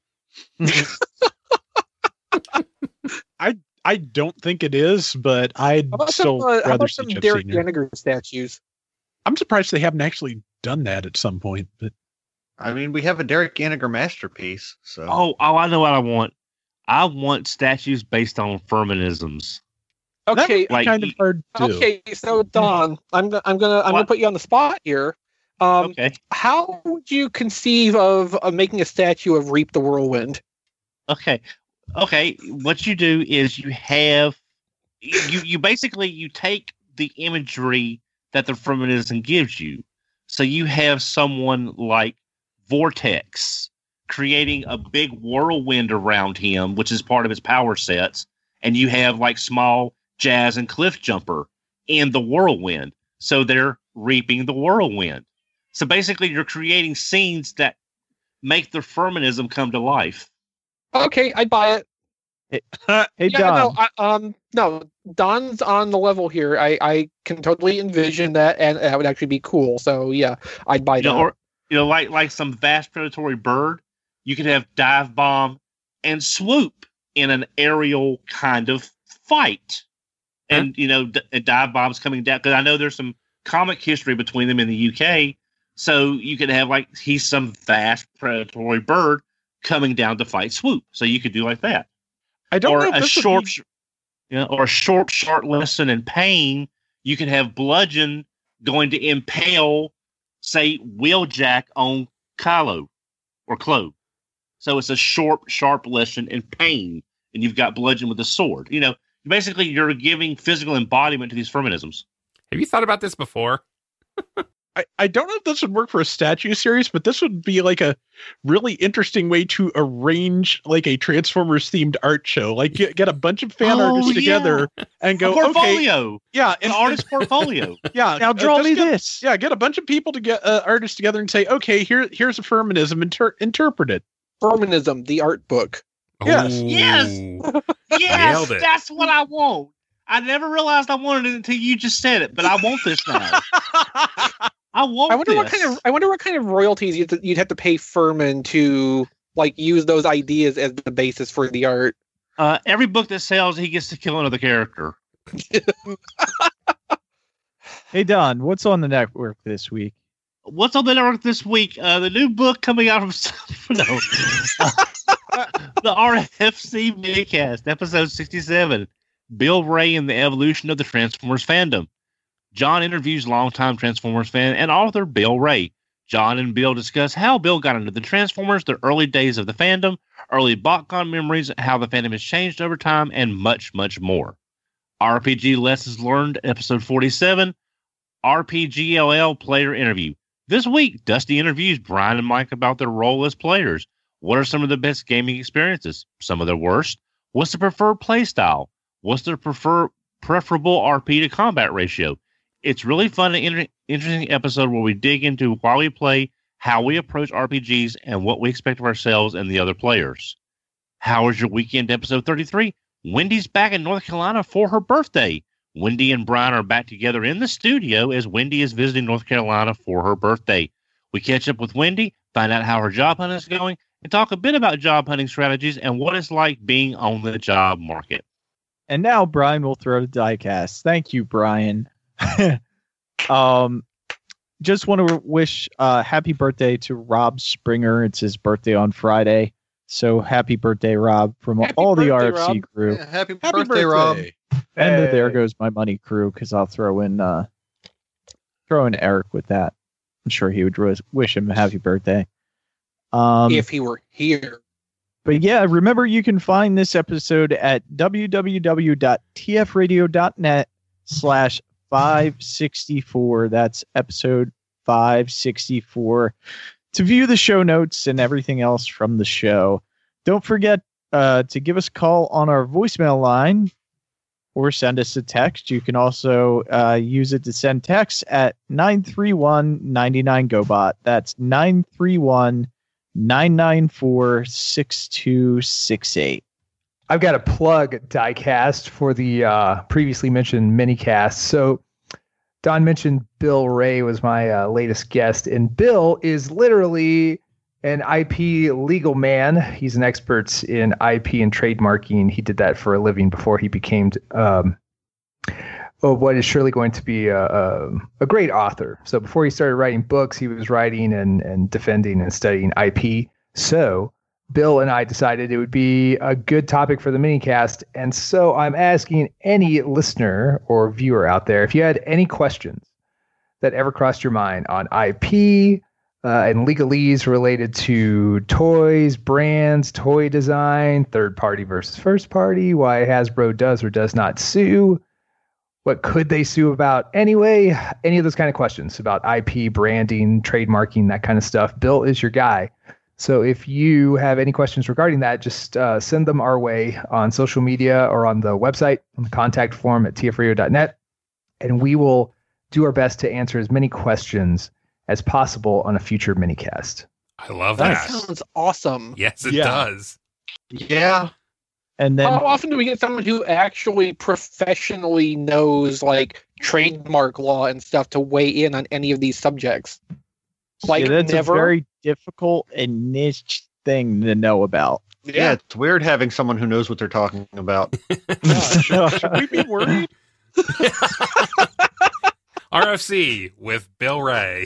I I don't think it is, but I'd How about still some, uh, how rather about see some Jeff Derek Senior. Yenneger statues? I'm surprised they haven't actually done that at some point. But I mean, we have a Derek Gallagher masterpiece. So Oh, oh, I know what I want. I want statues based on feminisms. that Okay, would be like, kind of hard to do. okay. So Don, I'm go- I'm gonna I'm gonna What? put you on the spot here. Um, Okay. How would you conceive of, of making a statue of Reap the Whirlwind? Okay. Okay. What you do is you have you you basically you take the imagery that the feminism gives you. So you have someone like Vortex creating a big whirlwind around him, which is part of his power sets, and you have like small Jazz and Cliff Jumper in the whirlwind. So they're reaping the whirlwind. So basically you're creating scenes that make the feminism come to life. Okay, I buy it. Hey, Yeah, Don. no, I, um, no, Don's on the level here. I, I can totally envision that, and that would actually be cool. So yeah, I'd buy You know, that. or you know, like like some vast predatory bird, you could have dive bomb and swoop in an aerial kind of fight, and you know, d- dive bombs coming down. Because I know there's some comic history between them in the U K, so you could have like he's some vast predatory bird coming down to fight swoop. So you could do like that, I don't or know if a this would short, be- sh- you know, or a short, short lesson in pain. You could have bludgeon going to impale, say, Wheeljack on Kylo or Clo. So it's a short, sharp lesson in pain, and you've got bludgeon with a sword. You know, basically, you're giving physical embodiment to these feminisms. Have you thought about this before? I, I don't know if this would work for a statue series, but this would be like a really interesting way to arrange like a Transformers themed art show. Like get, get a bunch of fan Oh, artists yeah. together and A go, okay, portfolio, yeah, an and artist portfolio. yeah. Now uh, draw just me get- this. Yeah, get a bunch of people to get uh, artists together and say, okay, here here's a feminism, inter- interpret it. Feminism, the art book. Yes. Yes. Ooh. Yes, Nailed it. that's what I want. I never realized I wanted it until you just said it, but I want this now. I want I wonder this. what kind of I wonder what kind of royalties you'd, you'd have to pay Furman to like use those ideas as the basis for the art. Uh, every book that sells, he gets to kill another character. Hey, Don, what's on the network this week? What's on the network this week? Uh, the new book coming out from no, the R F C minicast, episode sixty-seven. Bill Ray and the evolution of the Transformers fandom. John interviews longtime Transformers fan and author Bill Ray. John and Bill discuss how Bill got into the Transformers, the early days of the fandom, early BotCon memories, how the fandom has changed over time, and much, much more. R P G Lessons Learned, episode forty-seven. R P G L L player interview. This week, Dusty interviews Brian and Mike about their role as players. What are some of the best gaming experiences? Some of the worst? What's the preferred play style? What's their prefer preferable R P to combat ratio? it's really fun and inter- interesting episode where we dig into why we play, how we approach R P Gs, and what we expect of ourselves and the other players. How was your weekend? Episode thirty-three. Wendy's back in North Carolina for her birthday. Wendy and Brian are back together in the studio as Wendy is visiting North Carolina for her birthday. We catch up with Wendy, find out how her job hunt is going, and talk a bit about job hunting strategies and what it's like being on the job market. And now Brian will throw the diecast. Thank you, Brian. um, just want to wish uh, happy birthday to Rob Springer. It's his birthday on Friday. So happy birthday, Rob, from Happy all the birthday, R F C Rob. crew. Yeah, happy, Happy birthday, Rob. And the Hey. There Goes My Money crew, because I'll throw in uh, throw in Eric with that. I'm sure he would ro- wish him a happy birthday. Um, if he were here. But yeah, remember you can find this episode at www.tfradio.net slash 564. That's episode five sixty-four. To view the show notes and everything else from the show. Don't forget uh, to give us a call on our voicemail line or send us a text. You can also uh, use it to send texts at nine three one, nine nine, G O B O T. That's nine three one, nine nine four, six two six eight. I've got a plug diecast for the uh, previously mentioned minicast. So Don mentioned Bill Ray was my uh, latest guest, and Bill is literally an I P legal man. He's an expert in I P and trademarking. He did that for a living before he became um, oh, what is surely going to be a, a, a great author. So before he started writing books, he was writing and, and defending and studying I P. So Bill and I decided it would be a good topic for the minicast. And so I'm asking any listener or viewer out there, if you had any questions that ever crossed your mind on I P uh, and legalese related to toys, brands, toy design, third party versus first party, why Hasbro does or does not sue, what could they sue about anyway, any of those kind of questions about I P, branding, trademarking, that kind of stuff, Bill is your guy. So if you have any questions regarding that, just uh, send them our way on social media or on the website, on the contact form at t f radio dot net, and we will do our best to answer as many questions as possible on a future minicast. I love That that. sounds awesome. Yes, it Yeah. does. Yeah. And then How often do we get someone who actually professionally knows like trademark law and stuff to weigh in on any of these subjects? Like yeah, that's never. a very difficult and niche thing to know about. Yeah, it's weird having someone who knows what they're talking about. Yeah, should, should we be worried? R F C with Bill Ray.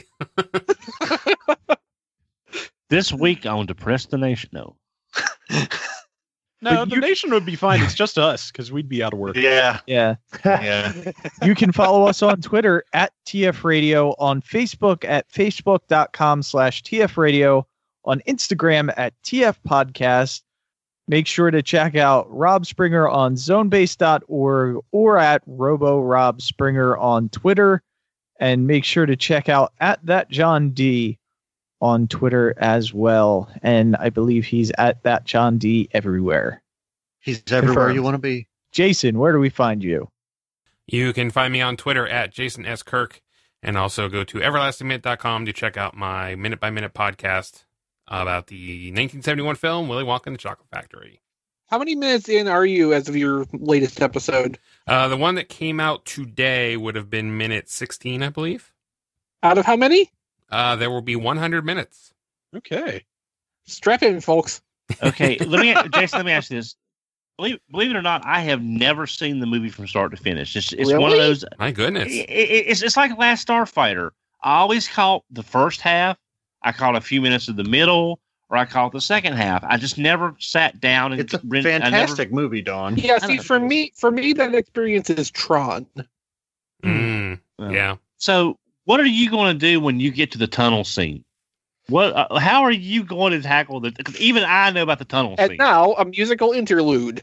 This week on Depress the Nation. No. No, But the you- nation would be fine. It's just us because we'd be out of work. Yeah, Yeah. yeah. You can follow us on Twitter at T F Radio, on Facebook at facebook.com slash TF Radio, on Instagram at T F Podcast. Make sure to check out Rob Springer on zonebase dot org or at Robo Rob Springer on Twitter. And make sure to check out at that John D on Twitter as well. And I believe he's at that John D everywhere. He's everywhere Confirmed. you want to be. Jason, where do we find you? You can find me on Twitter at Jason S. Kirk, and also go to everlasting minute dot com to check out my minute by minute podcast about the nineteen seventy-one film Willy Wonka and the Chocolate Factory. How many minutes in are you as of your latest episode? Uh, the one that came out today would have been minute sixteen, I believe. Out of how many? Uh, there will be one hundred minutes. Okay. Strap in, folks. Okay, let me, Jason. Let me ask you this: believe, believe it or not, I have never seen the movie from start to finish. It's, it's one of Really? those. My goodness. It, it, it's it's like Last Starfighter. I always caught the first half. I caught a few minutes of the middle, or I caught the second half. I just never sat down and. It's a ren- I never- fantastic movie, Don. Yeah, I see, don't for know. me, for me, that experience is Tron. Mm, Well, yeah. So, what are you going to do when you get to the tunnel scene? What? Uh, how are you going to tackle the? Because even I know about the tunnel And scene. now a musical interlude.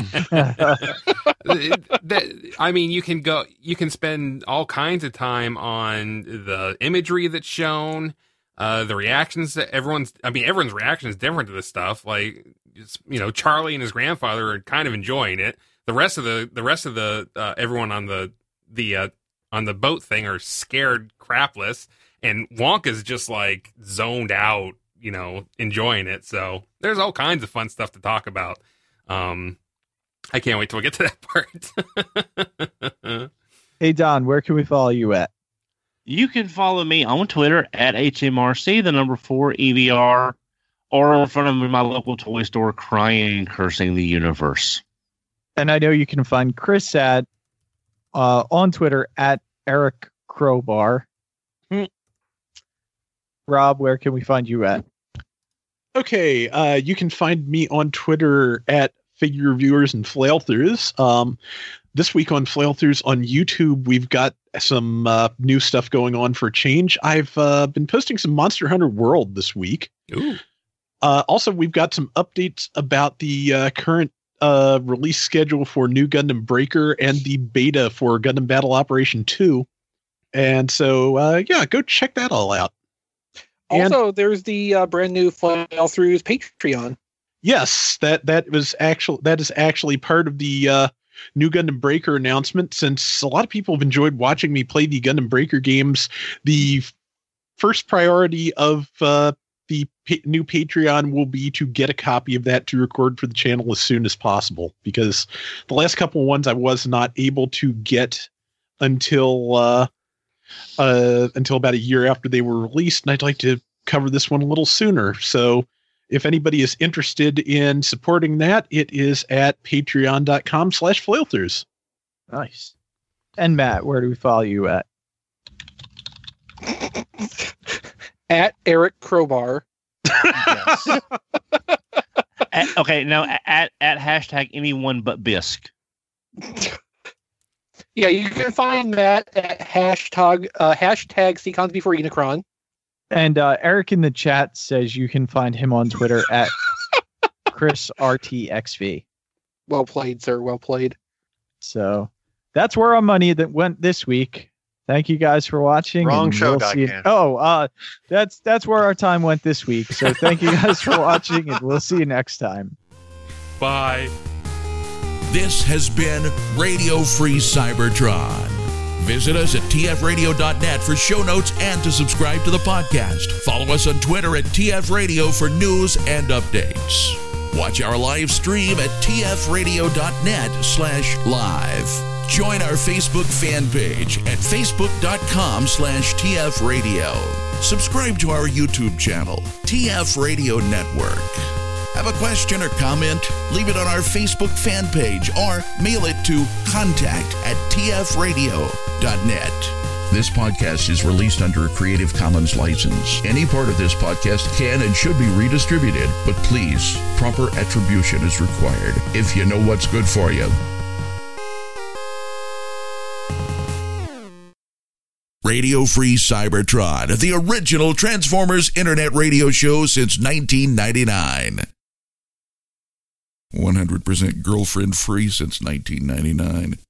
That- I mean, you can go, you can spend all kinds of time on the imagery that's shown, uh, the reactions that everyone's, I mean, everyone's reaction is different to this stuff. Like, it's, you know, Charlie and his grandfather are kind of enjoying it. The rest of the, the rest of the, uh, everyone on the, the, uh, on the boat thing are scared crapless, and Wonka's just like zoned out, you know, enjoying it. So there's all kinds of fun stuff to talk about. Um, I can't wait till we get to that part. Hey, Don, where can we follow you at? You can follow me on Twitter at H M R C, the number four E V R, or in front of me, my local toy store, crying and cursing the universe. And I know you can find Chris at uh, on Twitter at Eric Crowbar. Hmm. Rob, where can we find you at? Okay, uh, you can find me on Twitter at Figure Reviewers and Flailthroughs. Um, this week on Flailthroughs on YouTube, we've got some uh, new stuff going on for a change. I've uh, been posting some Monster Hunter World this week. Ooh. Uh, also, we've got some updates about the uh, current uh, release schedule for New Gundam Breaker and the beta for Gundam Battle Operation two. And so, uh, yeah, go check that all out. And Also, there's the uh, brand new Flailthroughs Patreon. yes, that that was actual that is actually part of the uh, New Gundam Breaker announcement. Since a lot of people have enjoyed watching me play the Gundam Breaker games, the f- first priority of uh, the pa- new Patreon will be to get a copy of that to record for the channel as soon as possible, because the last couple of ones I was not able to get until uh, uh, until about a year after they were released, and I'd like to cover this one a little sooner. So if anybody is interested in supporting that, it is at patreon.com slash flailthroughs. Nice. And Matt, where do we follow you at? At Eric Crowbar. At- okay, now at, at hashtag anyone but Bisque. Yeah, you can find Matt at hashtag uh, hashtag Seacons before Unicron. And uh, Eric in the chat says you can find him on Twitter at Chris R T X V. Well played, sir. Well played. So that's where our money that went this week. Thank you guys for watching. Wrong and show, we'll Doc see you- Can. Oh, uh, that's that's where our time went this week. So thank you guys for watching, and we'll see you next time. Bye. This has been Radio Free Cybertron. Visit us at T F radio dot net for show notes and to subscribe to the podcast. Follow us on Twitter at T F Radio for news and updates. Watch our live stream at T F radio dot net slash live. Join our Facebook fan page at facebook.com slash tfradio. Subscribe to our YouTube channel, T F Radio Network. Have a question or comment? Leave it on our Facebook fan page or mail it to contact at t f radio dot net. This podcast is released under a Creative Commons license. Any part of this podcast can and should be redistributed, but please, proper attribution is required if you know what's good for you. Radio Free Cybertron, the original Transformers internet radio show since nineteen ninety-nine. one hundred percent girlfriend free since nineteen ninety-nine.